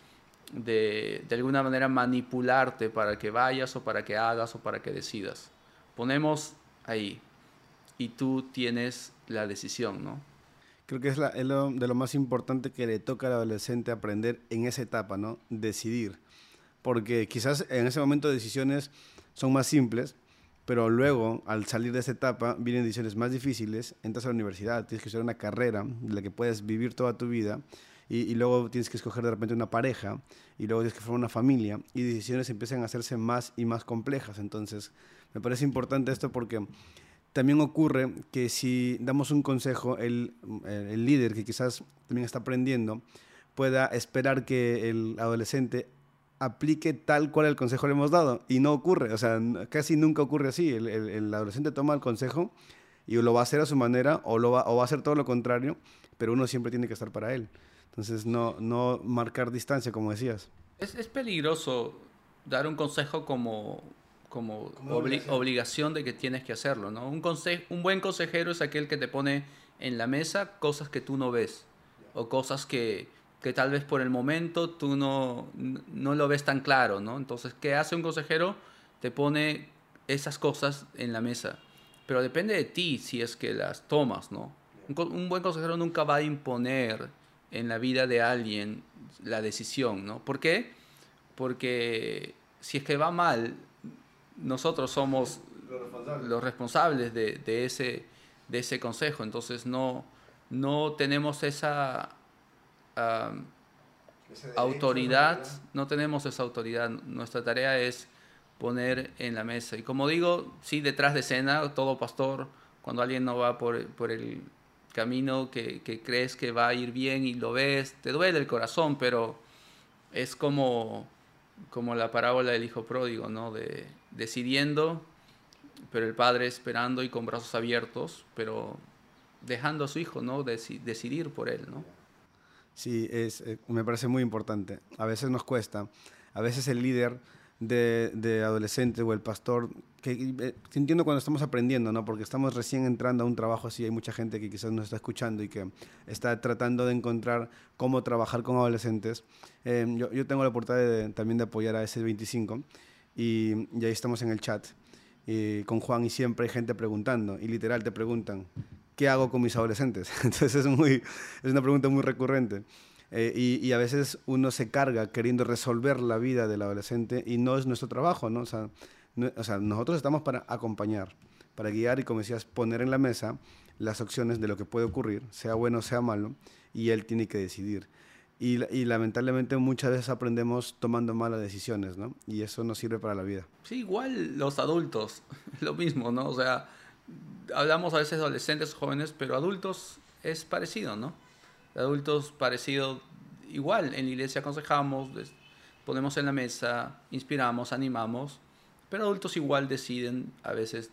De alguna manera manipularte para que vayas o para que hagas o para que decidas. Ponemos ahí y tú tienes la decisión, ¿no? Creo que es de lo más importante que le toca al adolescente aprender en esa etapa, ¿no? Decidir. Porque quizás en ese momento decisiones son más simples, pero luego, al salir de esa etapa, vienen decisiones más difíciles. Entras a la universidad, tienes que estudiar una carrera de la que puedes vivir toda tu vida, y luego tienes que escoger de repente una pareja, y luego tienes que formar una familia, y decisiones empiezan a hacerse más y más complejas. Entonces, me parece importante esto porque también ocurre que si damos un consejo, el líder que quizás también está aprendiendo pueda esperar que el adolescente aplique tal cual el consejo le hemos dado. Y no ocurre, o sea, casi nunca ocurre así. El adolescente toma el consejo y lo va a hacer a su manera o va a hacer todo lo contrario, pero uno siempre tiene que estar para él. Entonces, no marcar distancia, como decías. Es peligroso dar un consejo como obligación de que tienes que hacerlo, ¿no? Un buen consejero es aquel que te pone en la mesa cosas que tú no ves o cosas que tal vez por el momento tú no lo ves tan claro, ¿no? Entonces, ¿qué hace un consejero? Te pone esas cosas en la mesa. Pero depende de ti si es que las tomas, ¿no? Un buen consejero nunca va a imponer en la vida de alguien la decisión, ¿no? ¿Por qué? Porque si es que va mal, nosotros somos los responsables de ese consejo. Entonces no tenemos esa uh, autoridad, no tenemos esa autoridad. Nuestra tarea es poner en la mesa. Y como digo, sí, detrás de escena, todo pastor, cuando alguien no va por el camino que crees que va a ir bien y lo ves, te duele el corazón, pero es como la parábola del hijo pródigo, ¿no? Decidiendo, pero el padre esperando y con brazos abiertos, pero dejando a su hijo, ¿no? Decidir por él, ¿no? Sí, me parece muy importante. A veces nos cuesta. A veces el líder de adolescente o el pastor, que entiendo cuando estamos aprendiendo, ¿no? Porque estamos recién entrando a un trabajo así, hay mucha gente que quizás nos está escuchando y que está tratando de encontrar cómo trabajar con adolescentes. Yo tengo la oportunidad también de apoyar a S25 y ahí estamos en el chat con Juan y siempre hay gente preguntando y literal te preguntan, ¿qué hago con mis adolescentes? Entonces es una pregunta muy recurrente. Y a veces uno se carga queriendo resolver la vida del adolescente y no es nuestro trabajo, ¿no? O sea, nosotros estamos para acompañar, para guiar y, como decías, poner en la mesa las opciones de lo que puede ocurrir, sea bueno o sea malo, y él tiene que decidir. Y lamentablemente muchas veces aprendemos tomando malas decisiones, ¿no? Y eso no sirve para la vida. Sí, igual los adultos, lo mismo, ¿no? O sea, hablamos a veces de adolescentes, jóvenes, pero adultos es parecido, ¿no? Adultos parecido, igual, en la iglesia aconsejamos, ponemos en la mesa, inspiramos, animamos, pero adultos igual deciden a veces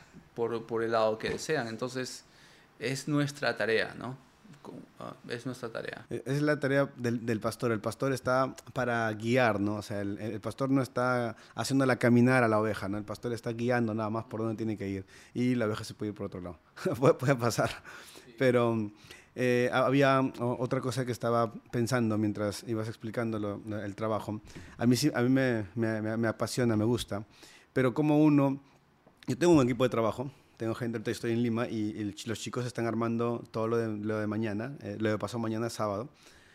por el lado que desean. Entonces, es nuestra tarea, ¿no? Es nuestra tarea. Es la tarea del pastor. El pastor está para guiar, ¿no? O sea, el pastor no está haciéndola caminar a la oveja, ¿no? El pastor está guiando nada más por dónde tiene que ir. Y la oveja se puede ir por otro lado. Puede pasar. Pero había otra cosa que estaba pensando mientras ibas explicando el trabajo. A mí me apasiona, me gusta. Pero como yo tengo un equipo de trabajo. Tengo gente, ahorita estoy en Lima y los chicos están armando todo lo de mañana, lo de pasado mañana sábado,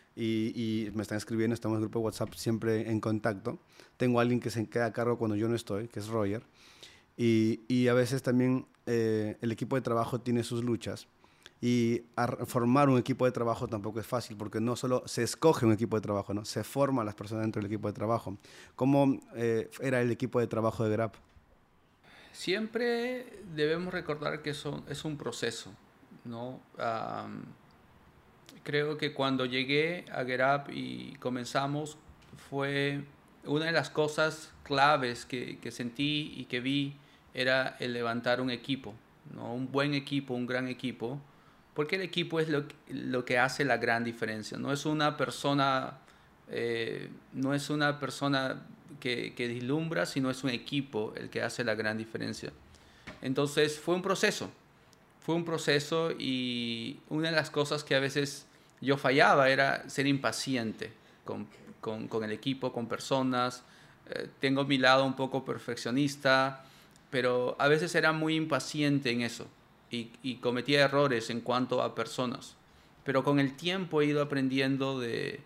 y me están escribiendo, estamos en el grupo de WhatsApp siempre en contacto. Tengo a alguien que se queda a cargo cuando yo no estoy, que es Roger, y a veces también el equipo de trabajo tiene sus luchas, Y formar un equipo de trabajo tampoco es fácil, porque no solo se escoge un equipo de trabajo, ¿no? Se forman las personas dentro del equipo de trabajo. ¿Cómo era el equipo de trabajo de Grab? Siempre debemos recordar que eso es un proceso, ¿no? Creo que cuando llegué a Get Up y comenzamos, fue una de las cosas claves que sentí y que vi era el levantar un equipo, ¿no? Un buen equipo, un gran equipo, porque el equipo es lo que hace la gran diferencia. No es una persona que deslumbra, sino es un equipo el que hace la gran diferencia. Entonces fue un proceso y una de las cosas que a veces yo fallaba era ser impaciente con el equipo, con personas. Tengo mi lado un poco perfeccionista, pero a veces era muy impaciente en eso y cometía errores en cuanto a personas. Pero con el tiempo he ido aprendiendo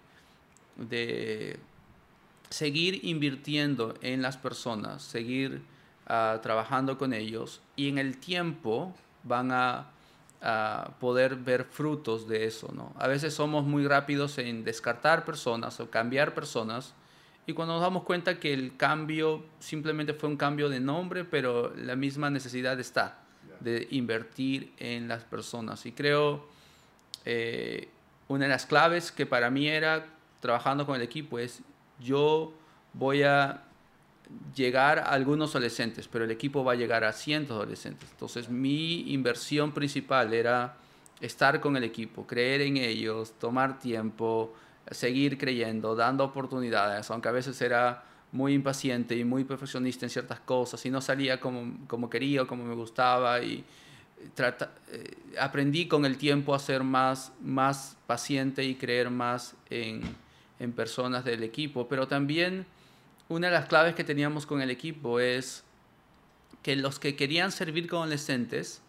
de seguir invirtiendo en las personas, seguir trabajando con ellos y en el tiempo van a poder ver frutos de eso, ¿no? A veces somos muy rápidos en descartar personas o cambiar personas y cuando nos damos cuenta que el cambio simplemente fue un cambio de nombre, pero la misma necesidad está de invertir en las personas. Y creo una de las claves que para mí era trabajando con el equipo es yo voy a llegar a algunos adolescentes, pero el equipo va a llegar a cientos de adolescentes. Entonces mi inversión principal era estar con el equipo, creer en ellos, tomar tiempo, seguir creyendo, dando oportunidades, aunque a veces era muy impaciente y muy perfeccionista en ciertas cosas y no salía como quería o como me gustaba y aprendí con el tiempo a ser más paciente y creer más en personas del equipo, pero también una de las claves que teníamos con el equipo es que los que querían servir con adolescentes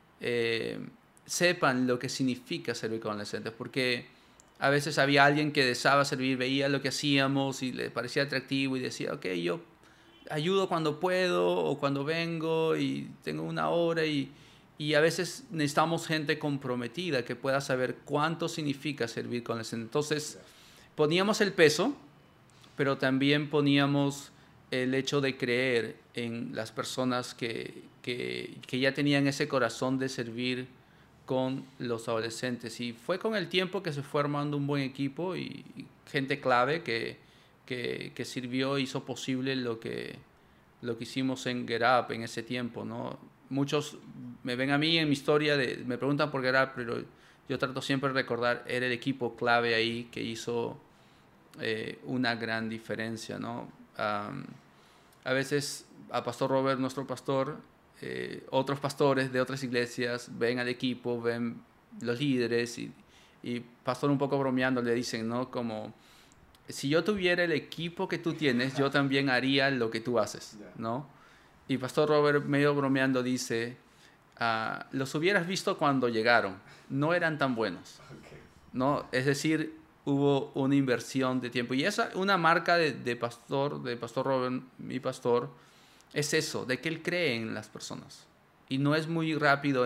sepan lo que significa servir con adolescentes, porque a veces había alguien que deseaba servir, veía lo que hacíamos y le parecía atractivo y decía, ok, yo ayudo cuando puedo o cuando vengo y tengo una hora y a veces necesitamos gente comprometida que pueda saber cuánto significa servir con adolescentes. Entonces poníamos el peso, pero también poníamos el hecho de creer en las personas que ya tenían ese corazón de servir con los adolescentes. Y fue con el tiempo que se fue armando un buen equipo y gente clave que sirvió, hizo posible lo que hicimos en Get Up en ese tiempo, ¿no? Muchos me ven a mí en mi historia, me preguntan por Get Up, pero yo trato siempre de recordar, era el equipo clave ahí que hizo una gran diferencia, ¿no? A veces a Pastor Robert, nuestro pastor, otros pastores de otras iglesias ven al equipo, ven los líderes y Pastor un poco bromeando le dicen, ¿no? Como, si yo tuviera el equipo que tú tienes, yo también haría lo que tú haces, ¿no? Y Pastor Robert medio bromeando dice, los hubieras visto cuando llegaron, no eran tan buenos, ¿no? Es decir, hubo una inversión de tiempo. Y esa, una marca de Pastor Robert, mi pastor, es eso, de que él cree en las personas. Y no es muy rápido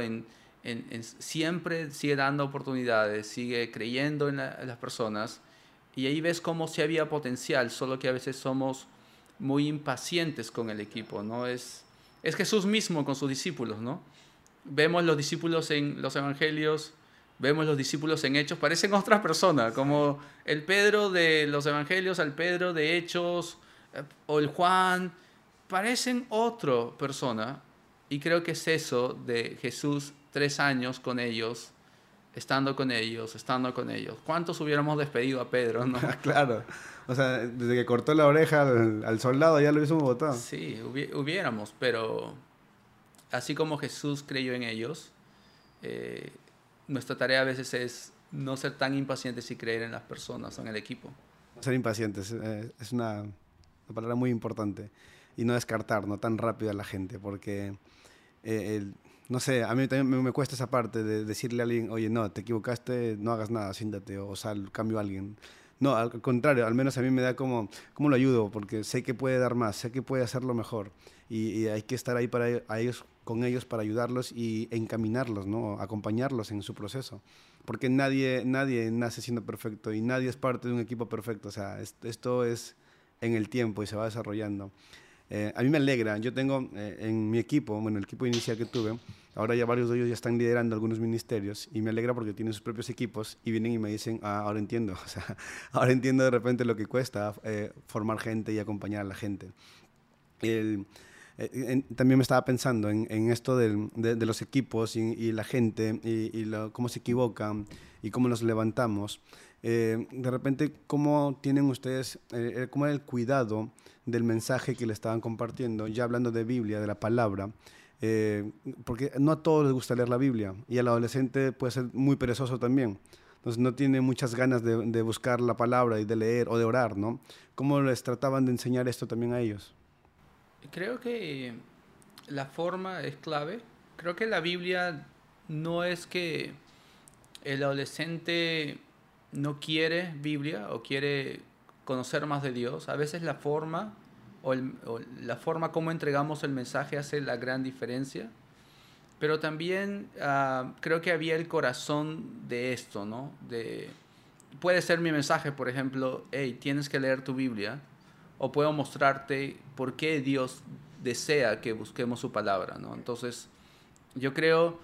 siempre sigue dando oportunidades, sigue creyendo en las personas. Y ahí ves cómo sí había potencial, solo que a veces somos muy impacientes con el equipo, ¿no? Es Jesús mismo con sus discípulos, ¿no? Vemos los discípulos en los evangelios, vemos los discípulos en Hechos, parecen otras personas, como el Pedro de los evangelios, el Pedro de Hechos, o el Juan, parecen otra persona. Y creo que es eso de Jesús, 3 años con ellos, estando con ellos. ¿Cuántos hubiéramos despedido a Pedro, no? Claro. O sea, desde que cortó la oreja al soldado ya lo hubiésemos votado. Sí, hubiéramos, pero así como Jesús creyó en ellos, nuestra tarea a veces es no ser tan impacientes y creer en las personas, en el equipo. No ser impacientes es una palabra muy importante. Y no descartar, no tan rápido a la gente, porque no sé, a mí también me cuesta esa parte de decirle a alguien, oye, no, te equivocaste, no hagas nada, siéntate, o sal, cambio a alguien. No, al contrario, al menos a mí me da como, ¿cómo lo ayudo? Porque sé que puede dar más, sé que puede hacerlo mejor. Y hay que estar ahí para ellos con ellos para ayudarlos y encaminarlos, ¿no? Acompañarlos en su proceso. Porque nadie nace siendo perfecto y nadie es parte de un equipo perfecto. O sea, esto es en el tiempo y se va desarrollando. A mí me alegra, yo tengo en mi equipo, bueno, el equipo inicial que tuve, ahora ya varios de ellos ya están liderando algunos ministerios y me alegra porque tienen sus propios equipos y vienen y me dicen, ahora entiendo, o sea, ahora entiendo de repente lo que cuesta formar gente y acompañar a la gente. También me estaba pensando en esto de los equipos y la gente y cómo se equivocan y cómo nos levantamos. De repente, ¿cómo tienen ustedes, cómo es el cuidado del mensaje que le estaban compartiendo? Ya hablando de Biblia, de la palabra, porque no a todos les gusta leer la Biblia y al adolescente puede ser muy perezoso también. Entonces no tiene muchas ganas de buscar la palabra y de leer o de orar, ¿no? ¿Cómo les trataban de enseñar esto también a ellos? Creo que la forma es clave. Creo que la Biblia no es que el adolescente no quiere Biblia o quiere conocer más de Dios. A veces la forma o la forma como entregamos el mensaje hace la gran diferencia. Pero también creo que había el corazón de esto, ¿no? Puede ser mi mensaje, por ejemplo, hey, tienes que leer tu Biblia, o puedo mostrarte por qué Dios desea que busquemos su palabra, ¿no? Entonces, yo creo,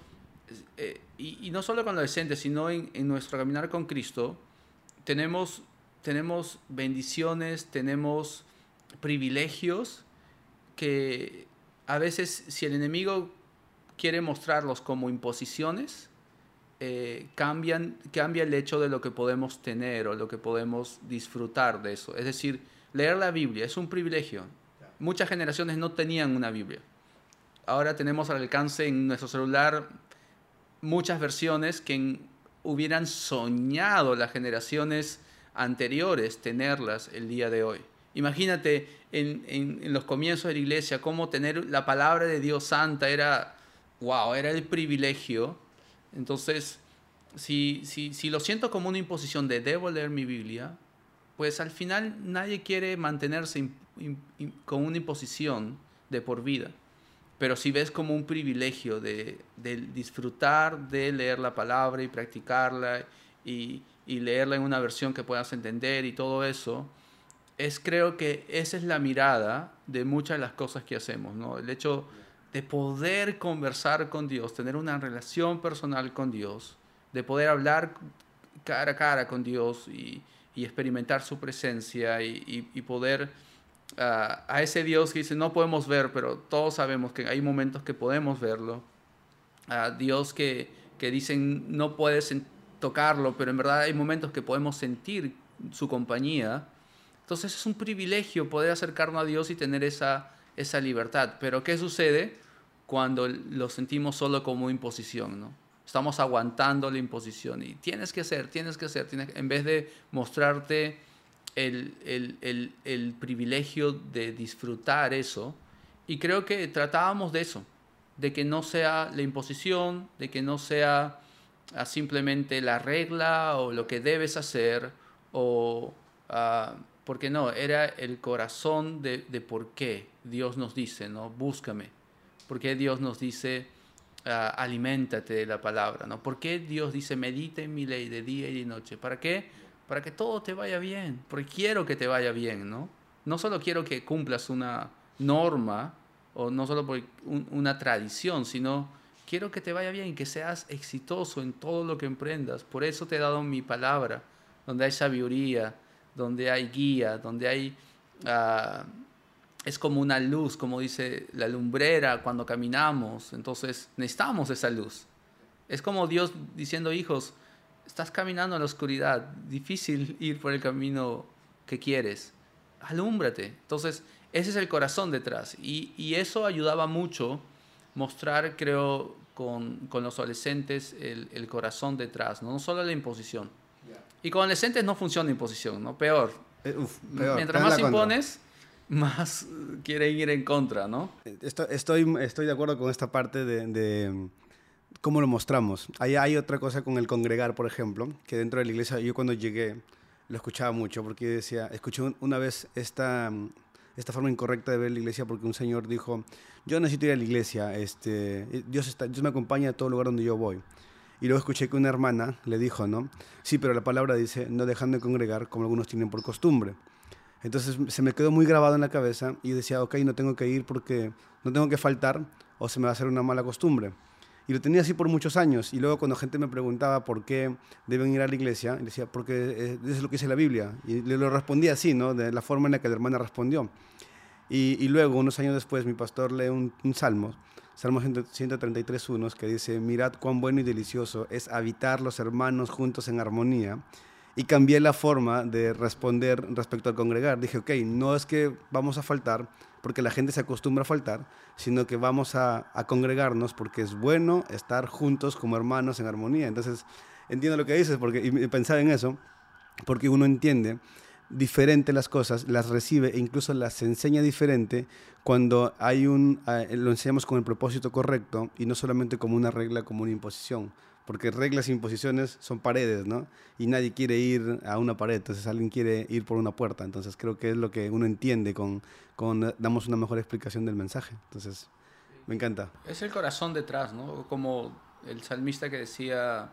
y no solo con los adolescentes, sino en nuestro caminar con Cristo, tenemos bendiciones, tenemos privilegios que a veces, si el enemigo quiere mostrarlos como imposiciones, cambia el hecho de lo que podemos tener o lo que podemos disfrutar de eso. Es decir, leer la Biblia es un privilegio. Muchas generaciones no tenían una Biblia. Ahora tenemos al alcance en nuestro celular muchas versiones que hubieran soñado las generaciones anteriores tenerlas el día de hoy. Imagínate en los comienzos de la iglesia cómo tener la palabra de Dios santa era el privilegio. Entonces, si lo siento como una imposición de debo leer mi Biblia, pues al final nadie quiere mantenerse con una imposición de por vida. Pero si ves como un privilegio de disfrutar de leer la palabra y practicarla y leerla en una versión que puedas entender y todo eso, creo que esa es la mirada de muchas de las cosas que hacemos, ¿no? El hecho de poder conversar con Dios, tener una relación personal con Dios, de poder hablar cara a cara con Dios y experimentar su presencia y poder a ese Dios que dice no podemos ver, pero todos sabemos que hay momentos que podemos verlo, a Dios que dicen no puedes tocarlo, pero en verdad hay momentos que podemos sentir su compañía. Entonces es un privilegio poder acercarnos a Dios y tener esa libertad. Pero ¿qué sucede cuando lo sentimos solo como imposición, ¿no? Estamos aguantando la imposición y tienes que hacer, en vez de mostrarte el privilegio de disfrutar eso. Y creo que tratábamos de eso, de que no sea la imposición, de que no sea simplemente la regla o lo que debes hacer, porque no, era el corazón de por qué Dios nos dice, ¿no? Búscame. ¿Por qué Dios nos dice aliméntate de la palabra, ¿no? ¿Por qué Dios dice medita en mi ley de día y de noche? ¿Para qué? Para que todo te vaya bien, porque quiero que te vaya bien, ¿no? No solo quiero que cumplas una norma o no solo por una tradición, sino quiero que te vaya bien, que seas exitoso en todo lo que emprendas. Por eso te he dado mi palabra, donde hay sabiduría, donde hay guía, donde hay... es como una luz, como dice la lumbrera cuando caminamos. Entonces necesitamos esa luz. Es como Dios diciendo, hijos, estás caminando en la oscuridad, difícil ir por el camino que quieres. Alúmbrate. Entonces ese es el corazón detrás. Y eso ayudaba mucho mostrar, creo, con los adolescentes el corazón detrás, ¿no? No solo la imposición. Y con adolescentes no funciona la imposición, ¿no? Peor. Peor. Mientras más impones, más quieren ir en contra, ¿no? Estoy de acuerdo con esta parte de cómo lo mostramos. Hay otra cosa con el congregar, por ejemplo, que dentro de la iglesia yo cuando llegué lo escuchaba mucho porque decía, escuché una vez esta forma incorrecta de ver la iglesia porque un señor dijo, yo necesito ir a la iglesia, Dios me acompaña a todo lugar donde yo voy. Y luego escuché que una hermana le dijo, ¿no? Sí, pero la palabra dice, no dejando de congregar como algunos tienen por costumbre. Entonces se me quedó muy grabado en la cabeza y decía, ok, no tengo que ir porque no tengo que faltar o se me va a hacer una mala costumbre. Y lo tenía así por muchos años. Y luego cuando gente me preguntaba por qué deben ir a la iglesia, decía, porque eso es lo que dice la Biblia. Y le lo respondía así, ¿no? De la forma en la que la hermana respondió. Y luego, unos años después, mi pastor lee un salmo, Salmo 133:1, que dice, mirad cuán bueno y delicioso es habitar los hermanos juntos en armonía. Y cambié la forma de responder respecto al congregar. Dije, ok, no es que vamos a faltar porque la gente se acostumbra a faltar, sino que vamos a congregarnos porque es bueno estar juntos como hermanos en armonía. Entonces, entiendo lo que dices porque, y pensaba en eso, porque uno entiende diferente las cosas, las recibe e incluso las enseña diferente cuando lo enseñamos con el propósito correcto y no solamente como una regla, como una imposición. Porque reglas e imposiciones son paredes, ¿no? Y nadie quiere ir a una pared, entonces alguien quiere ir por una puerta. Entonces creo que es lo que uno entiende damos una mejor explicación del mensaje. Entonces, me encanta. Es el corazón detrás, ¿no? Como el salmista que decía,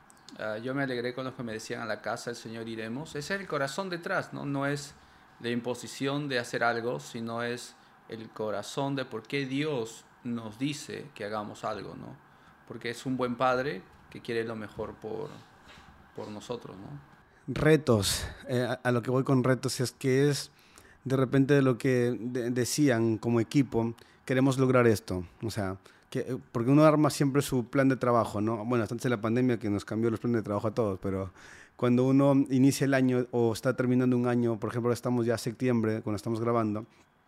yo me alegré con los que me decían a la casa del Señor iremos. Ese es el corazón detrás, ¿no? No es la imposición de hacer algo, sino es el corazón de por qué Dios nos dice que hagamos algo, ¿no? Porque es un buen padre que quiere lo mejor por nosotros, ¿no? Retos, a lo que voy con retos es que es de repente de lo que decían como equipo, queremos lograr esto, o sea, porque uno arma siempre su plan de trabajo, ¿no? Bueno, hasta antes de la pandemia que nos cambió los planes de trabajo a todos, pero cuando uno inicia el año o está terminando un año, por ejemplo, estamos ya en septiembre, cuando estamos grabando,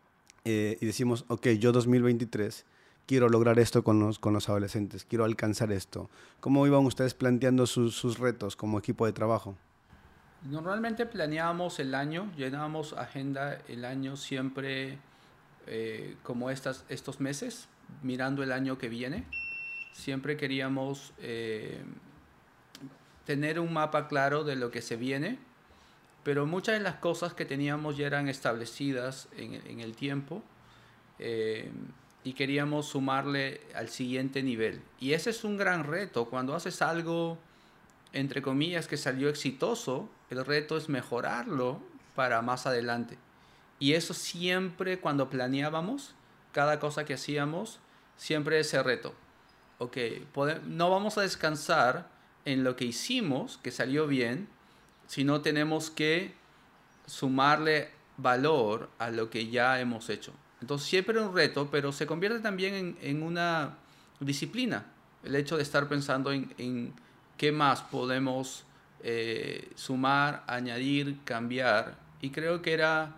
y decimos, ok, yo 2023 quiero lograr esto con los adolescentes, quiero alcanzar esto. ¿Cómo iban ustedes planteando sus retos como equipo de trabajo? Normalmente planeábamos el año, llenábamos agenda el año siempre como estos meses, mirando el año que viene. Siempre queríamos tener un mapa claro de lo que se viene, pero muchas de las cosas que teníamos ya eran establecidas en el tiempo eh, y queríamos sumarle al siguiente nivel. Y ese es un gran reto. Cuando haces algo, entre comillas, que salió exitoso, el reto es mejorarlo para más adelante. Y eso siempre cuando planeábamos, cada cosa que hacíamos, siempre ese reto. Ok, no vamos a descansar en lo que hicimos, que salió bien, sino tenemos que sumarle valor a lo que ya hemos hecho. Entonces siempre un reto, pero se convierte también en una disciplina. El hecho de estar pensando en qué más podemos sumar, añadir, cambiar. Y creo que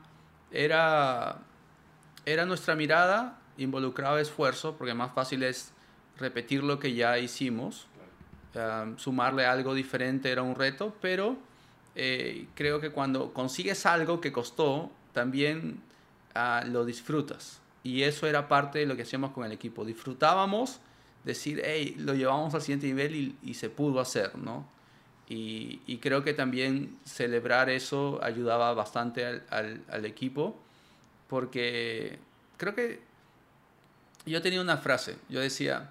era, era nuestra mirada, involucraba esfuerzo, porque más fácil es repetir lo que ya hicimos. Sumarle algo diferente era un reto, pero creo que cuando consigues algo que costó, también lo disfrutas. Y eso era parte de lo que hacíamos con el equipo. Disfrutábamos decir, hey, lo llevamos al siguiente nivel y se pudo hacer, ¿no? Y creo que también celebrar eso ayudaba bastante al equipo, porque creo que yo tenía una frase, yo decía,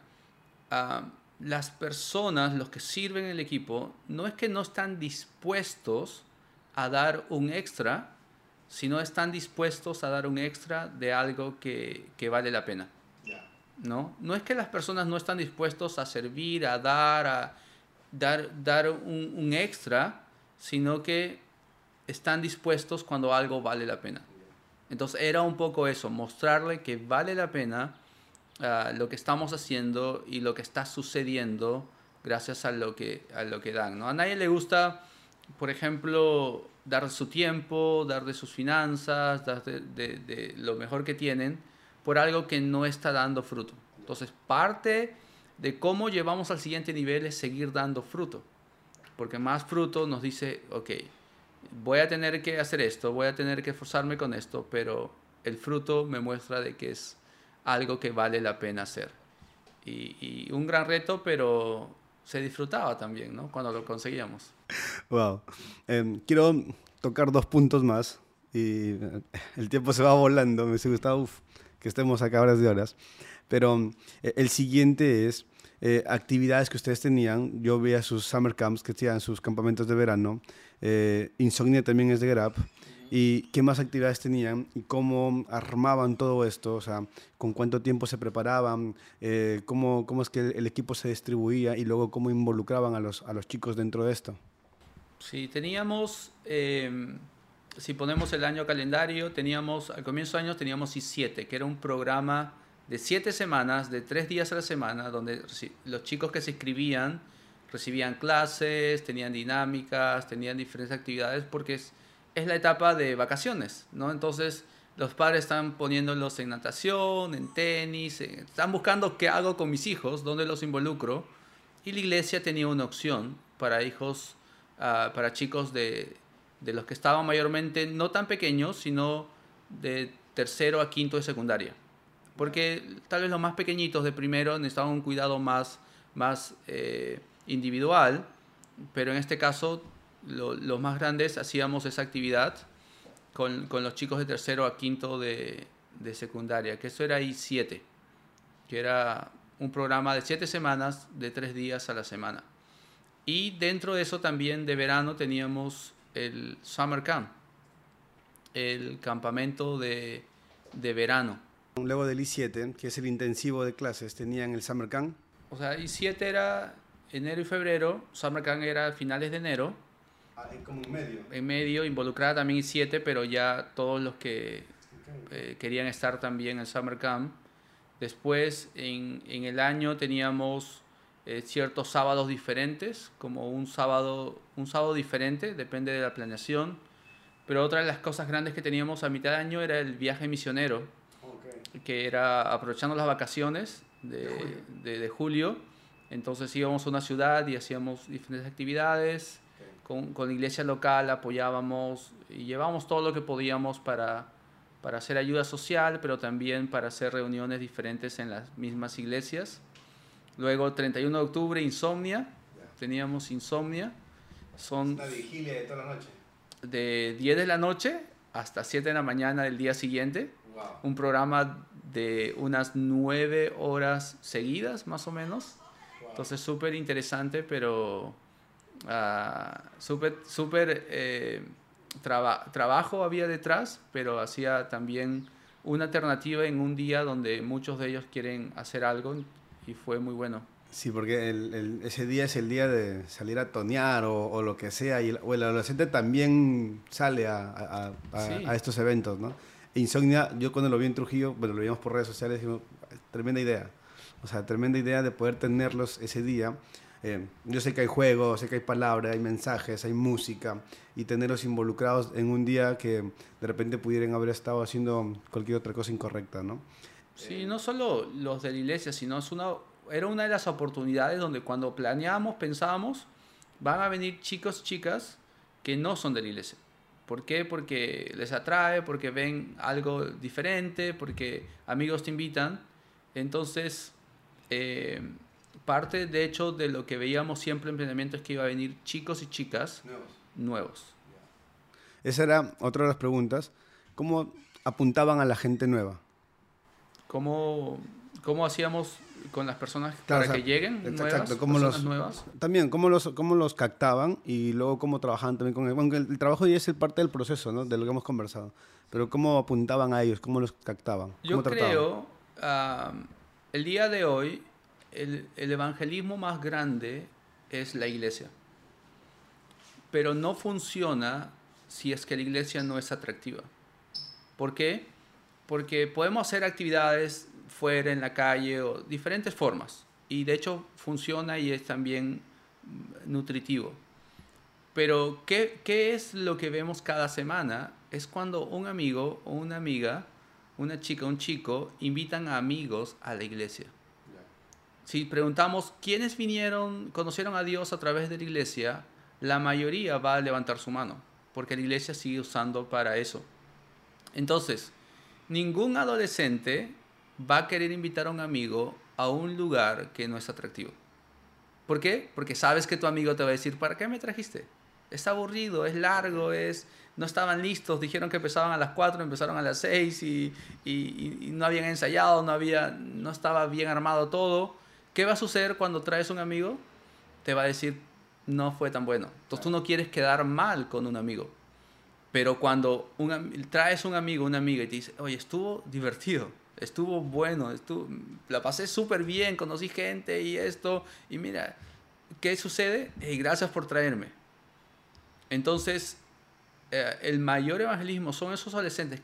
las personas, los que sirven en el equipo, no es que no están dispuestos a dar un extra, sino están dispuestos a dar un extra de algo que vale la pena. ¿No? No es que las personas no están dispuestos a servir, a dar un extra, sino que están dispuestos cuando algo vale la pena. Entonces era un poco eso, mostrarle que vale la pena lo que estamos haciendo y lo que está sucediendo gracias a lo que dan, ¿no? A nadie le gusta, por ejemplo, dar de su tiempo, dar de sus finanzas, dar de lo mejor que tienen por algo que no está dando fruto. Entonces, parte de cómo llevamos al siguiente nivel es seguir dando fruto, porque más fruto nos dice, ok, voy a tener que hacer esto, voy a tener que esforzarme con esto, pero el fruto me muestra de que es algo que vale la pena hacer. Y un gran reto, pero se disfrutaba también, ¿no? Cuando lo conseguíamos. Wow. Quiero tocar dos puntos más y el tiempo se va volando. Me hubiese gustado que estemos acá horas de horas. Pero el siguiente es actividades que ustedes tenían. Yo veía sus summer camps que hacían, sus campamentos de verano. Insomnia también es de Get Up. ¿Y qué más actividades tenían? ¿Y cómo armaban todo esto? O sea, ¿con cuánto tiempo se preparaban? ¿Cómo es que el equipo se distribuía? Y luego, ¿cómo involucraban a los chicos dentro de esto? Sí, teníamos, si ponemos el año calendario, teníamos, al comienzo de año teníamos I7, que era un programa de 7 semanas, de 3 días a la semana, donde los chicos que se inscribían recibían clases, tenían dinámicas, tenían diferentes actividades, porque es la etapa de vacaciones, ¿no? Entonces los padres están poniéndolos en natación, en tenis, están buscando qué hago con mis hijos, dónde los involucro, y la iglesia tenía una opción para hijos, para chicos de los que estaban mayormente no tan pequeños, sino de tercero a quinto de secundaria. Porque tal vez los más pequeñitos de primero necesitaban un cuidado más individual, pero en este caso los más grandes hacíamos esa actividad con los chicos de tercero a quinto de secundaria, que eso era I7, que era un programa de 7 semanas, de 3 días a la semana. Y dentro de eso también de verano teníamos el Summer Camp, el campamento de verano. Luego del I7, que es el intensivo de clases, tenían el Summer Camp. O sea, I7 era enero y febrero, Summer Camp era finales de enero. Como en medio. En medio, involucrada también I7, pero ya todos los que querían estar también en Summer Camp. Después, en el año teníamos ciertos sábados diferentes, como un sábado diferente, depende de la planeación. Pero otra de las cosas grandes que teníamos a mitad de año era el viaje misionero, que era aprovechando las vacaciones de julio. Entonces íbamos a una ciudad y hacíamos diferentes actividades. Con la iglesia local apoyábamos y llevábamos todo lo que podíamos para hacer ayuda social, pero también para hacer reuniones diferentes en las mismas iglesias. Luego, 31 de octubre, Insomnia. Teníamos Insomnia. Son una vigilia de toda la noche. De 10 de la noche hasta 7 de la mañana del día siguiente. Wow. Un programa de unas 9 horas seguidas, más o menos. Wow. Entonces, súper interesante, pero trabajo había detrás, pero hacía también una alternativa en un día donde muchos de ellos quieren hacer algo y fue muy bueno. Sí, porque ese día es el día de salir a tonear o lo que sea, o el adolescente también sale Sí. a estos eventos, ¿no? Insomnia, yo cuando lo vi en Trujillo, bueno, lo vimos por redes sociales, dijimos, tremenda idea. O sea, tremenda idea de poder tenerlos ese día. Yo sé que hay juegos, sé que hay palabras, hay mensajes, hay música, y tenerlos involucrados en un día que de repente pudieran haber estado haciendo cualquier otra cosa incorrecta, ¿no? Sí, no solo los de la iglesia, sino era una de las oportunidades donde cuando planeábamos, pensábamos, van a venir chicos, chicas que no son de la iglesia. ¿Por qué? Porque les atrae, porque ven algo diferente, porque amigos te invitan. Entonces, parte de hecho de lo que veíamos siempre en emprendimiento es que iba a venir chicos y chicas nuevos. Esa era otra de las preguntas. ¿Cómo apuntaban a la gente nueva? ¿Cómo hacíamos con las personas Claro, para que lleguen personas nuevas? También, ¿cómo los captaban? Y luego, ¿cómo trabajaban también con ellos? Bueno, el trabajo ya es parte del proceso, ¿no? De lo que hemos conversado. Pero ¿cómo apuntaban a ellos? ¿Cómo los captaban? Yo creo, el día de hoy, el evangelismo más grande es la iglesia. Pero no funciona si es que la iglesia no es atractiva. ¿Por qué? Porque podemos hacer actividades fuera, en la calle, o diferentes formas. Y de hecho funciona y es también nutritivo. Pero ¿qué es lo que vemos cada semana? Es cuando un amigo o una amiga, una chica, un chico, invitan a amigos a la iglesia. Si preguntamos quiénes conocieron a Dios a través de la iglesia, la mayoría va a levantar su mano, porque la iglesia sigue usando para eso. Entonces, ningún adolescente va a querer invitar a un amigo a un lugar que no es atractivo. ¿Por qué? Porque sabes que tu amigo te va a decir, ¿para qué me trajiste? es aburrido, es largo, no estaban listos, dijeron que empezaban a las 4, empezaron a las 6 y no habían ensayado, no estaba bien armado todo. ¿Qué va a suceder cuando traes un amigo? Te va a decir, no fue tan bueno. Entonces tú no quieres quedar mal con un amigo. Pero cuando traes un amigo, una amiga y te dice, oye, estuvo divertido, estuvo bueno, la pasé súper bien, conocí gente y esto, y mira, ¿qué sucede? Hey, gracias por traerme. Entonces, el mayor evangelismo son esos adolescentes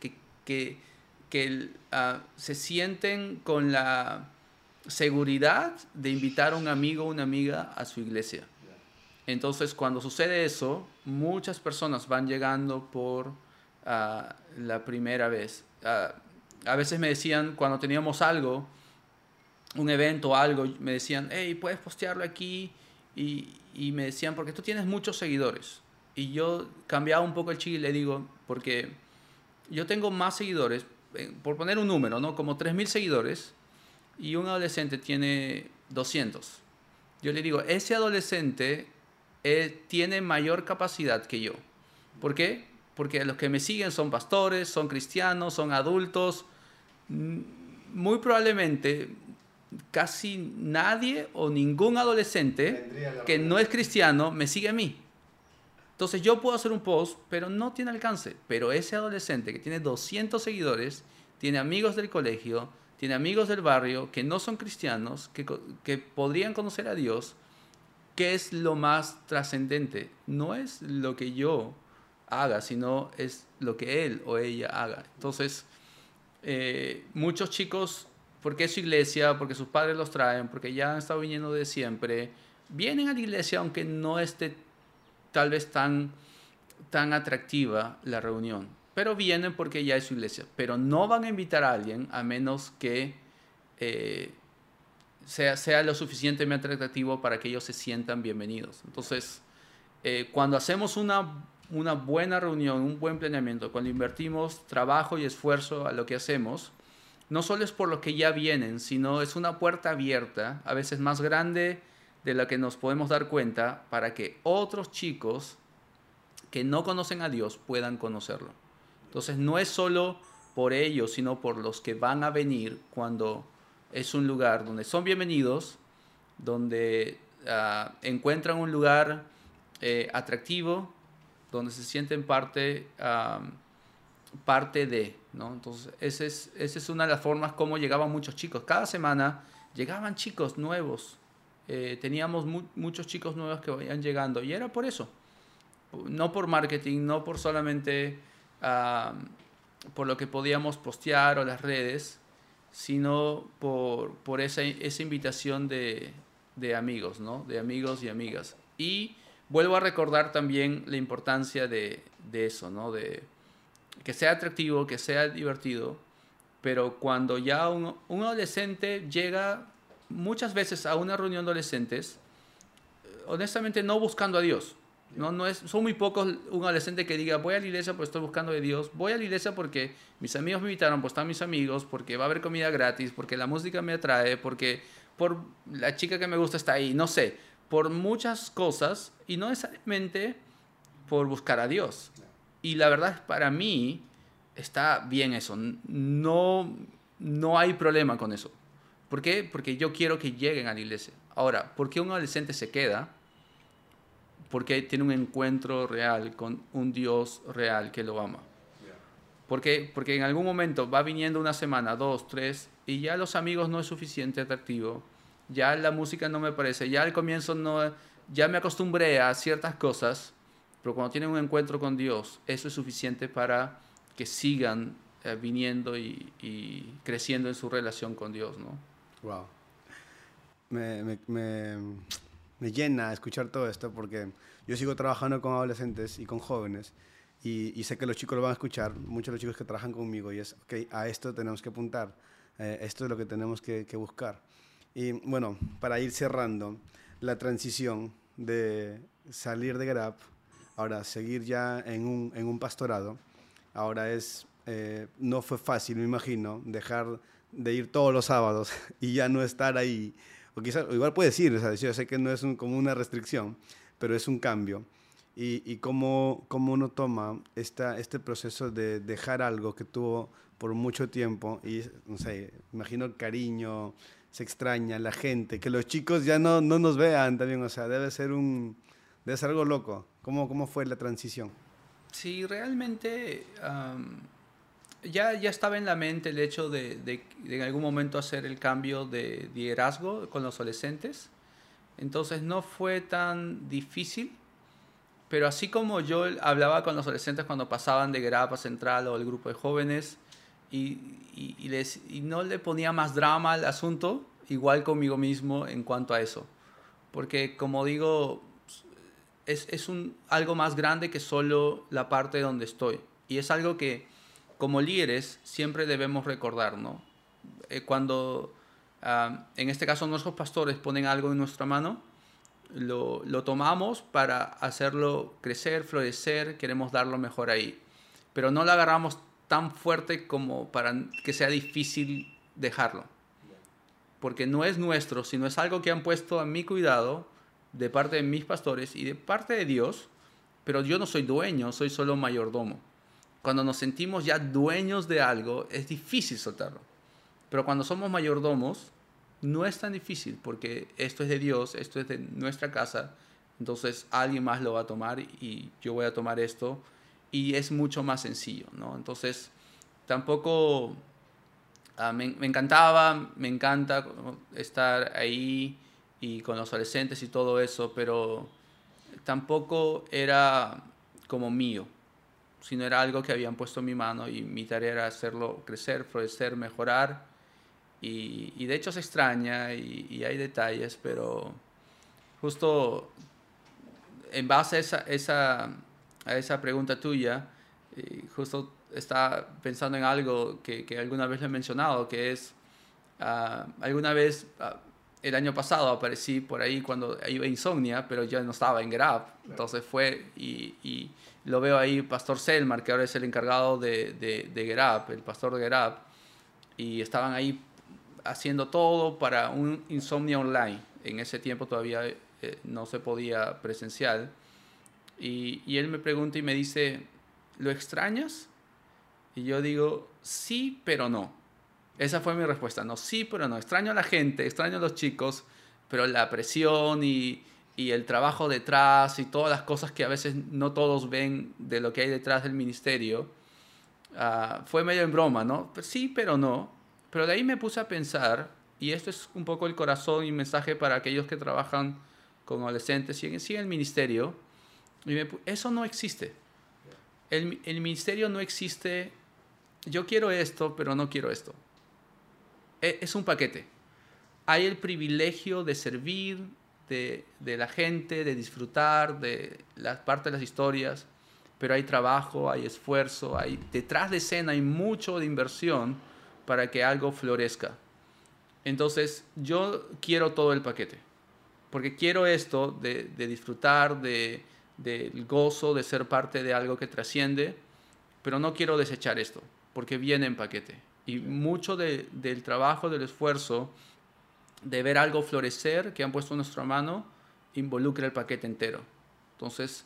que se sienten con la seguridad de invitar a un amigo o una amiga a su iglesia. Entonces, cuando sucede eso, muchas personas van llegando por la primera vez. A veces me decían, cuando teníamos algo, un evento o algo, me decían, hey, ¿puedes postearlo aquí? Y me decían, porque tú tienes muchos seguidores. Y yo cambiaba un poco el chip y le digo, porque yo tengo más seguidores, por poner un número, ¿no? Como 3.000 seguidores, y un adolescente tiene 200. Yo le digo, ese adolescente tiene mayor capacidad que yo. ¿Por qué? Porque los que me siguen son pastores, son cristianos, son adultos. Muy probablemente casi nadie o ningún adolescente que no es cristiano me sigue a mí. Entonces yo puedo hacer un post, pero no tiene alcance. Pero ese adolescente que tiene 200 seguidores, tiene amigos del colegio, tiene amigos del barrio que no son cristianos, que podrían conocer a Dios. ¿Qué es lo más trascendente? No es lo que yo haga, sino es lo que él o ella haga. Entonces, muchos chicos, porque es su iglesia, porque sus padres los traen, porque ya han estado viniendo de siempre, vienen a la iglesia aunque no esté tal vez tan atractiva la reunión, pero vienen porque ya es su iglesia, pero no van a invitar a alguien a menos que sea lo suficientemente atractivo para que ellos se sientan bienvenidos. Entonces, cuando hacemos una buena reunión, un buen planeamiento, cuando invertimos trabajo y esfuerzo a lo que hacemos, no solo es por los que ya vienen, sino es una puerta abierta, a veces más grande de la que nos podemos dar cuenta, para que otros chicos que no conocen a Dios puedan conocerlo. Entonces no es solo por ellos, sino por los que van a venir, cuando es un lugar donde son bienvenidos, donde encuentran un lugar atractivo, donde se sienten parte de, ¿no? Entonces esa es una de las formas como llegaban muchos chicos. Cada semana llegaban chicos nuevos. Teníamos muchos chicos nuevos que vayan llegando, y era por eso, no por marketing, no por solamente por lo que podíamos postear o las redes, sino por esa invitación de amigos, ¿no? De amigos y amigas. Y vuelvo a recordar también la importancia de eso, ¿no? De que sea atractivo, que sea divertido, pero cuando ya un adolescente llega muchas veces a una reunión de adolescentes, honestamente no buscando a Dios. Son muy pocos un adolescente que diga, voy a la iglesia porque estoy buscando de Dios, voy a la iglesia porque mis amigos me invitaron, pues están mis amigos, porque va a haber comida gratis, porque la música me atrae, porque por la chica que me gusta está ahí, no sé, por muchas cosas, y no necesariamente por buscar a Dios. Y la verdad, para mí está bien eso, no hay problema con eso. ¿Por qué? Porque yo quiero que lleguen a la iglesia. Ahora, ¿por qué un adolescente se queda? Porque tiene un encuentro real con un Dios real que lo ama. ¿Por qué? Porque en algún momento va viniendo una semana, 2, 3, y ya los amigos no es suficiente atractivo, ya la música no me parece, ya al comienzo ya me acostumbré a ciertas cosas, pero cuando tienen un encuentro con Dios, eso es suficiente para que sigan viniendo y creciendo en su relación con Dios, ¿no? Wow. Me llena escuchar todo esto, porque yo sigo trabajando con adolescentes y con jóvenes, y sé que los chicos lo van a escuchar, muchos de los chicos que trabajan conmigo, y es, ok, a esto tenemos que apuntar, esto es lo que tenemos que buscar. Y bueno, para ir cerrando, la transición de salir de Grab, ahora seguir ya en un pastorado, ahora no fue fácil, me imagino, dejar de ir todos los sábados y ya no estar ahí. O igual puedes ir, o sea, yo sé que no es como una restricción, pero es un cambio. y cómo uno toma este proceso de dejar algo que tuvo por mucho tiempo y, no sé, imagino el cariño, se extraña la gente, que los chicos ya no nos vean también, o sea, debe ser algo loco. ¿Cómo fue la transición? Sí, realmente ya estaba en la mente el hecho de en algún momento hacer el cambio de liderazgo con los adolescentes. Entonces no fue tan difícil, pero así como yo hablaba con los adolescentes cuando pasaban de Grapa Central o el grupo de jóvenes y no le ponía más drama al asunto, igual conmigo mismo en cuanto a eso. Porque como digo, algo más grande que solo la parte donde estoy. Y es algo que como líderes siempre debemos recordar, ¿no? Cuando en este caso nuestros pastores ponen algo en nuestra mano, lo tomamos para hacerlo crecer, florecer, queremos dar lo mejor ahí. Pero no lo agarramos tan fuerte como para que sea difícil dejarlo. Porque no es nuestro, sino es algo que han puesto a mi cuidado de parte de mis pastores y de parte de Dios, pero yo no soy dueño, soy solo mayordomo. Cuando nos sentimos ya dueños de algo, es difícil soltarlo. Pero cuando somos mayordomos, no es tan difícil porque esto es de Dios, esto es de nuestra casa, entonces alguien más lo va a tomar y yo voy a tomar esto y es mucho más sencillo, ¿no? Entonces, tampoco me encantaba, me encanta estar ahí y con los adolescentes y todo eso, pero tampoco era como mío, sino era algo que habían puesto en mi mano y mi tarea era hacerlo crecer, florecer, mejorar. Y de hecho se extraña y hay detalles, pero justo en base a esa pregunta tuya, justo estaba pensando en algo que alguna vez le he mencionado, que es, alguna vez, el año pasado aparecí por ahí cuando iba a Insomnia, pero ya no estaba en Grab. Entonces fue y lo veo ahí, Pastor Selmar, que ahora es el encargado de Grab, el pastor de Grab, y estaban ahí haciendo todo para un Insomnia online. En ese tiempo todavía no se podía presencial. Y él me pregunta y me dice, ¿lo extrañas? Y yo digo, sí, pero no. Esa fue mi respuesta, no, sí, pero no. Extraño a la gente, extraño a los chicos, pero la presión y el trabajo detrás y todas las cosas que a veces no todos ven de lo que hay detrás del ministerio, fue medio en broma, ¿no? Pues sí, pero no. Pero de ahí me puse a pensar, y esto es un poco el corazón y mensaje para aquellos que trabajan con adolescentes y en el ministerio, eso no existe. El ministerio no existe, yo quiero esto, pero no quiero esto. Es un paquete. Hay el privilegio de servir, de la gente, de disfrutar, de la parte de las historias, pero hay trabajo, hay esfuerzo, detrás de escena hay mucho de inversión para que algo florezca. Entonces, yo quiero todo el paquete, porque quiero esto de disfrutar, del gozo, de ser parte de algo que trasciende, pero no quiero desechar esto, porque viene en paquete. Y mucho del trabajo, del esfuerzo, de ver algo florecer que han puesto en nuestra mano, involucra el paquete entero. Entonces,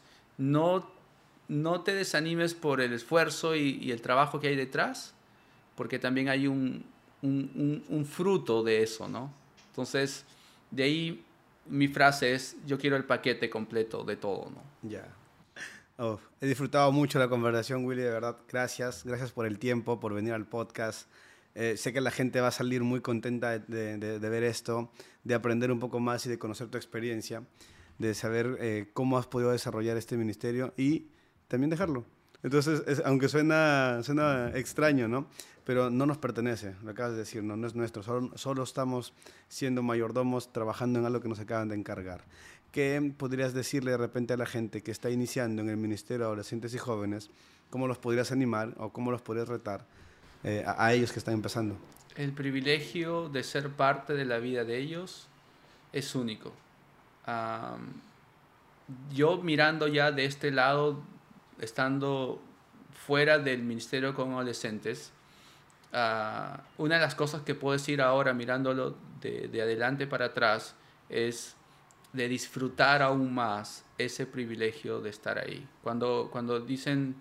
no te desanimes por el esfuerzo y el trabajo que hay detrás, porque también hay un fruto de eso, ¿no? Entonces, de ahí mi frase es, yo quiero el paquete completo de todo, ¿no? Ya. Oh, he disfrutado mucho la conversación, Willy, de verdad. Gracias. Gracias por el tiempo, por venir al podcast. Sé que la gente va a salir muy contenta de ver esto, de aprender un poco más y de conocer tu experiencia, de saber cómo has podido desarrollar este ministerio y también dejarlo. Entonces, aunque suena extraño, ¿no? Pero no nos pertenece, lo acabas de decir, no es nuestro, solo estamos siendo mayordomos trabajando en algo que nos acaban de encargar. ¿Qué podrías decirle de repente a la gente que está iniciando en el Ministerio de Adolescentes y Jóvenes? ¿Cómo los podrías animar o cómo los podrías retar a ellos que están empezando? El privilegio de ser parte de la vida de ellos es único. Yo mirando ya de este lado, estando fuera del ministerio con adolescentes, una de las cosas que puedo decir ahora mirándolo de adelante para atrás es de disfrutar aún más ese privilegio de estar ahí. Cuando dicen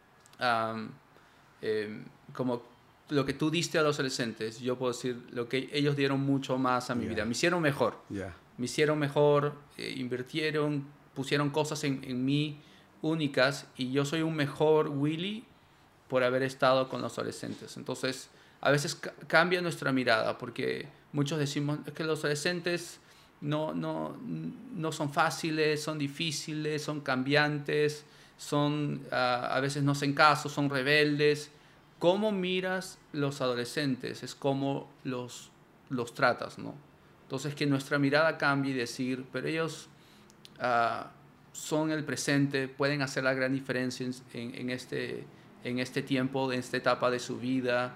como lo que tú diste a los adolescentes, yo puedo decir lo que ellos dieron mucho más a mi vida. Me hicieron mejor. Me hicieron mejor, invirtieron, pusieron cosas en mí únicas y yo soy un mejor Willy por haber estado con los adolescentes. Entonces, a veces cambia nuestra mirada porque muchos decimos que los adolescentes no son fáciles, son difíciles, son cambiantes, a veces no hacen caso, son rebeldes. ¿Cómo miras los adolescentes? Es cómo los tratas, ¿no? Entonces, que nuestra mirada cambie y decir, pero ellos son el presente, pueden hacer la gran diferencia en este tiempo, en esta etapa de su vida.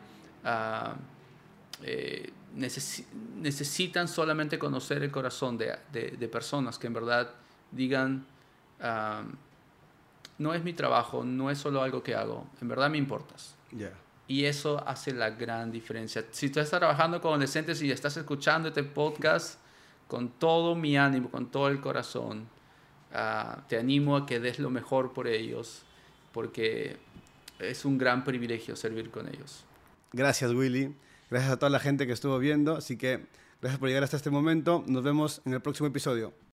Necesitan solamente conocer el corazón de personas que en verdad digan, no es mi trabajo, no es solo algo que hago, en verdad me importas. Y eso hace la gran diferencia. Si tú estás trabajando con adolescentes y estás escuchando este podcast, con todo mi ánimo, con todo el corazón, te animo a que des lo mejor por ellos, porque es un gran privilegio servir con ellos. Gracias, Willy. Gracias a toda la gente que estuvo viendo. Así que gracias por llegar hasta este momento. Nos vemos en el próximo episodio.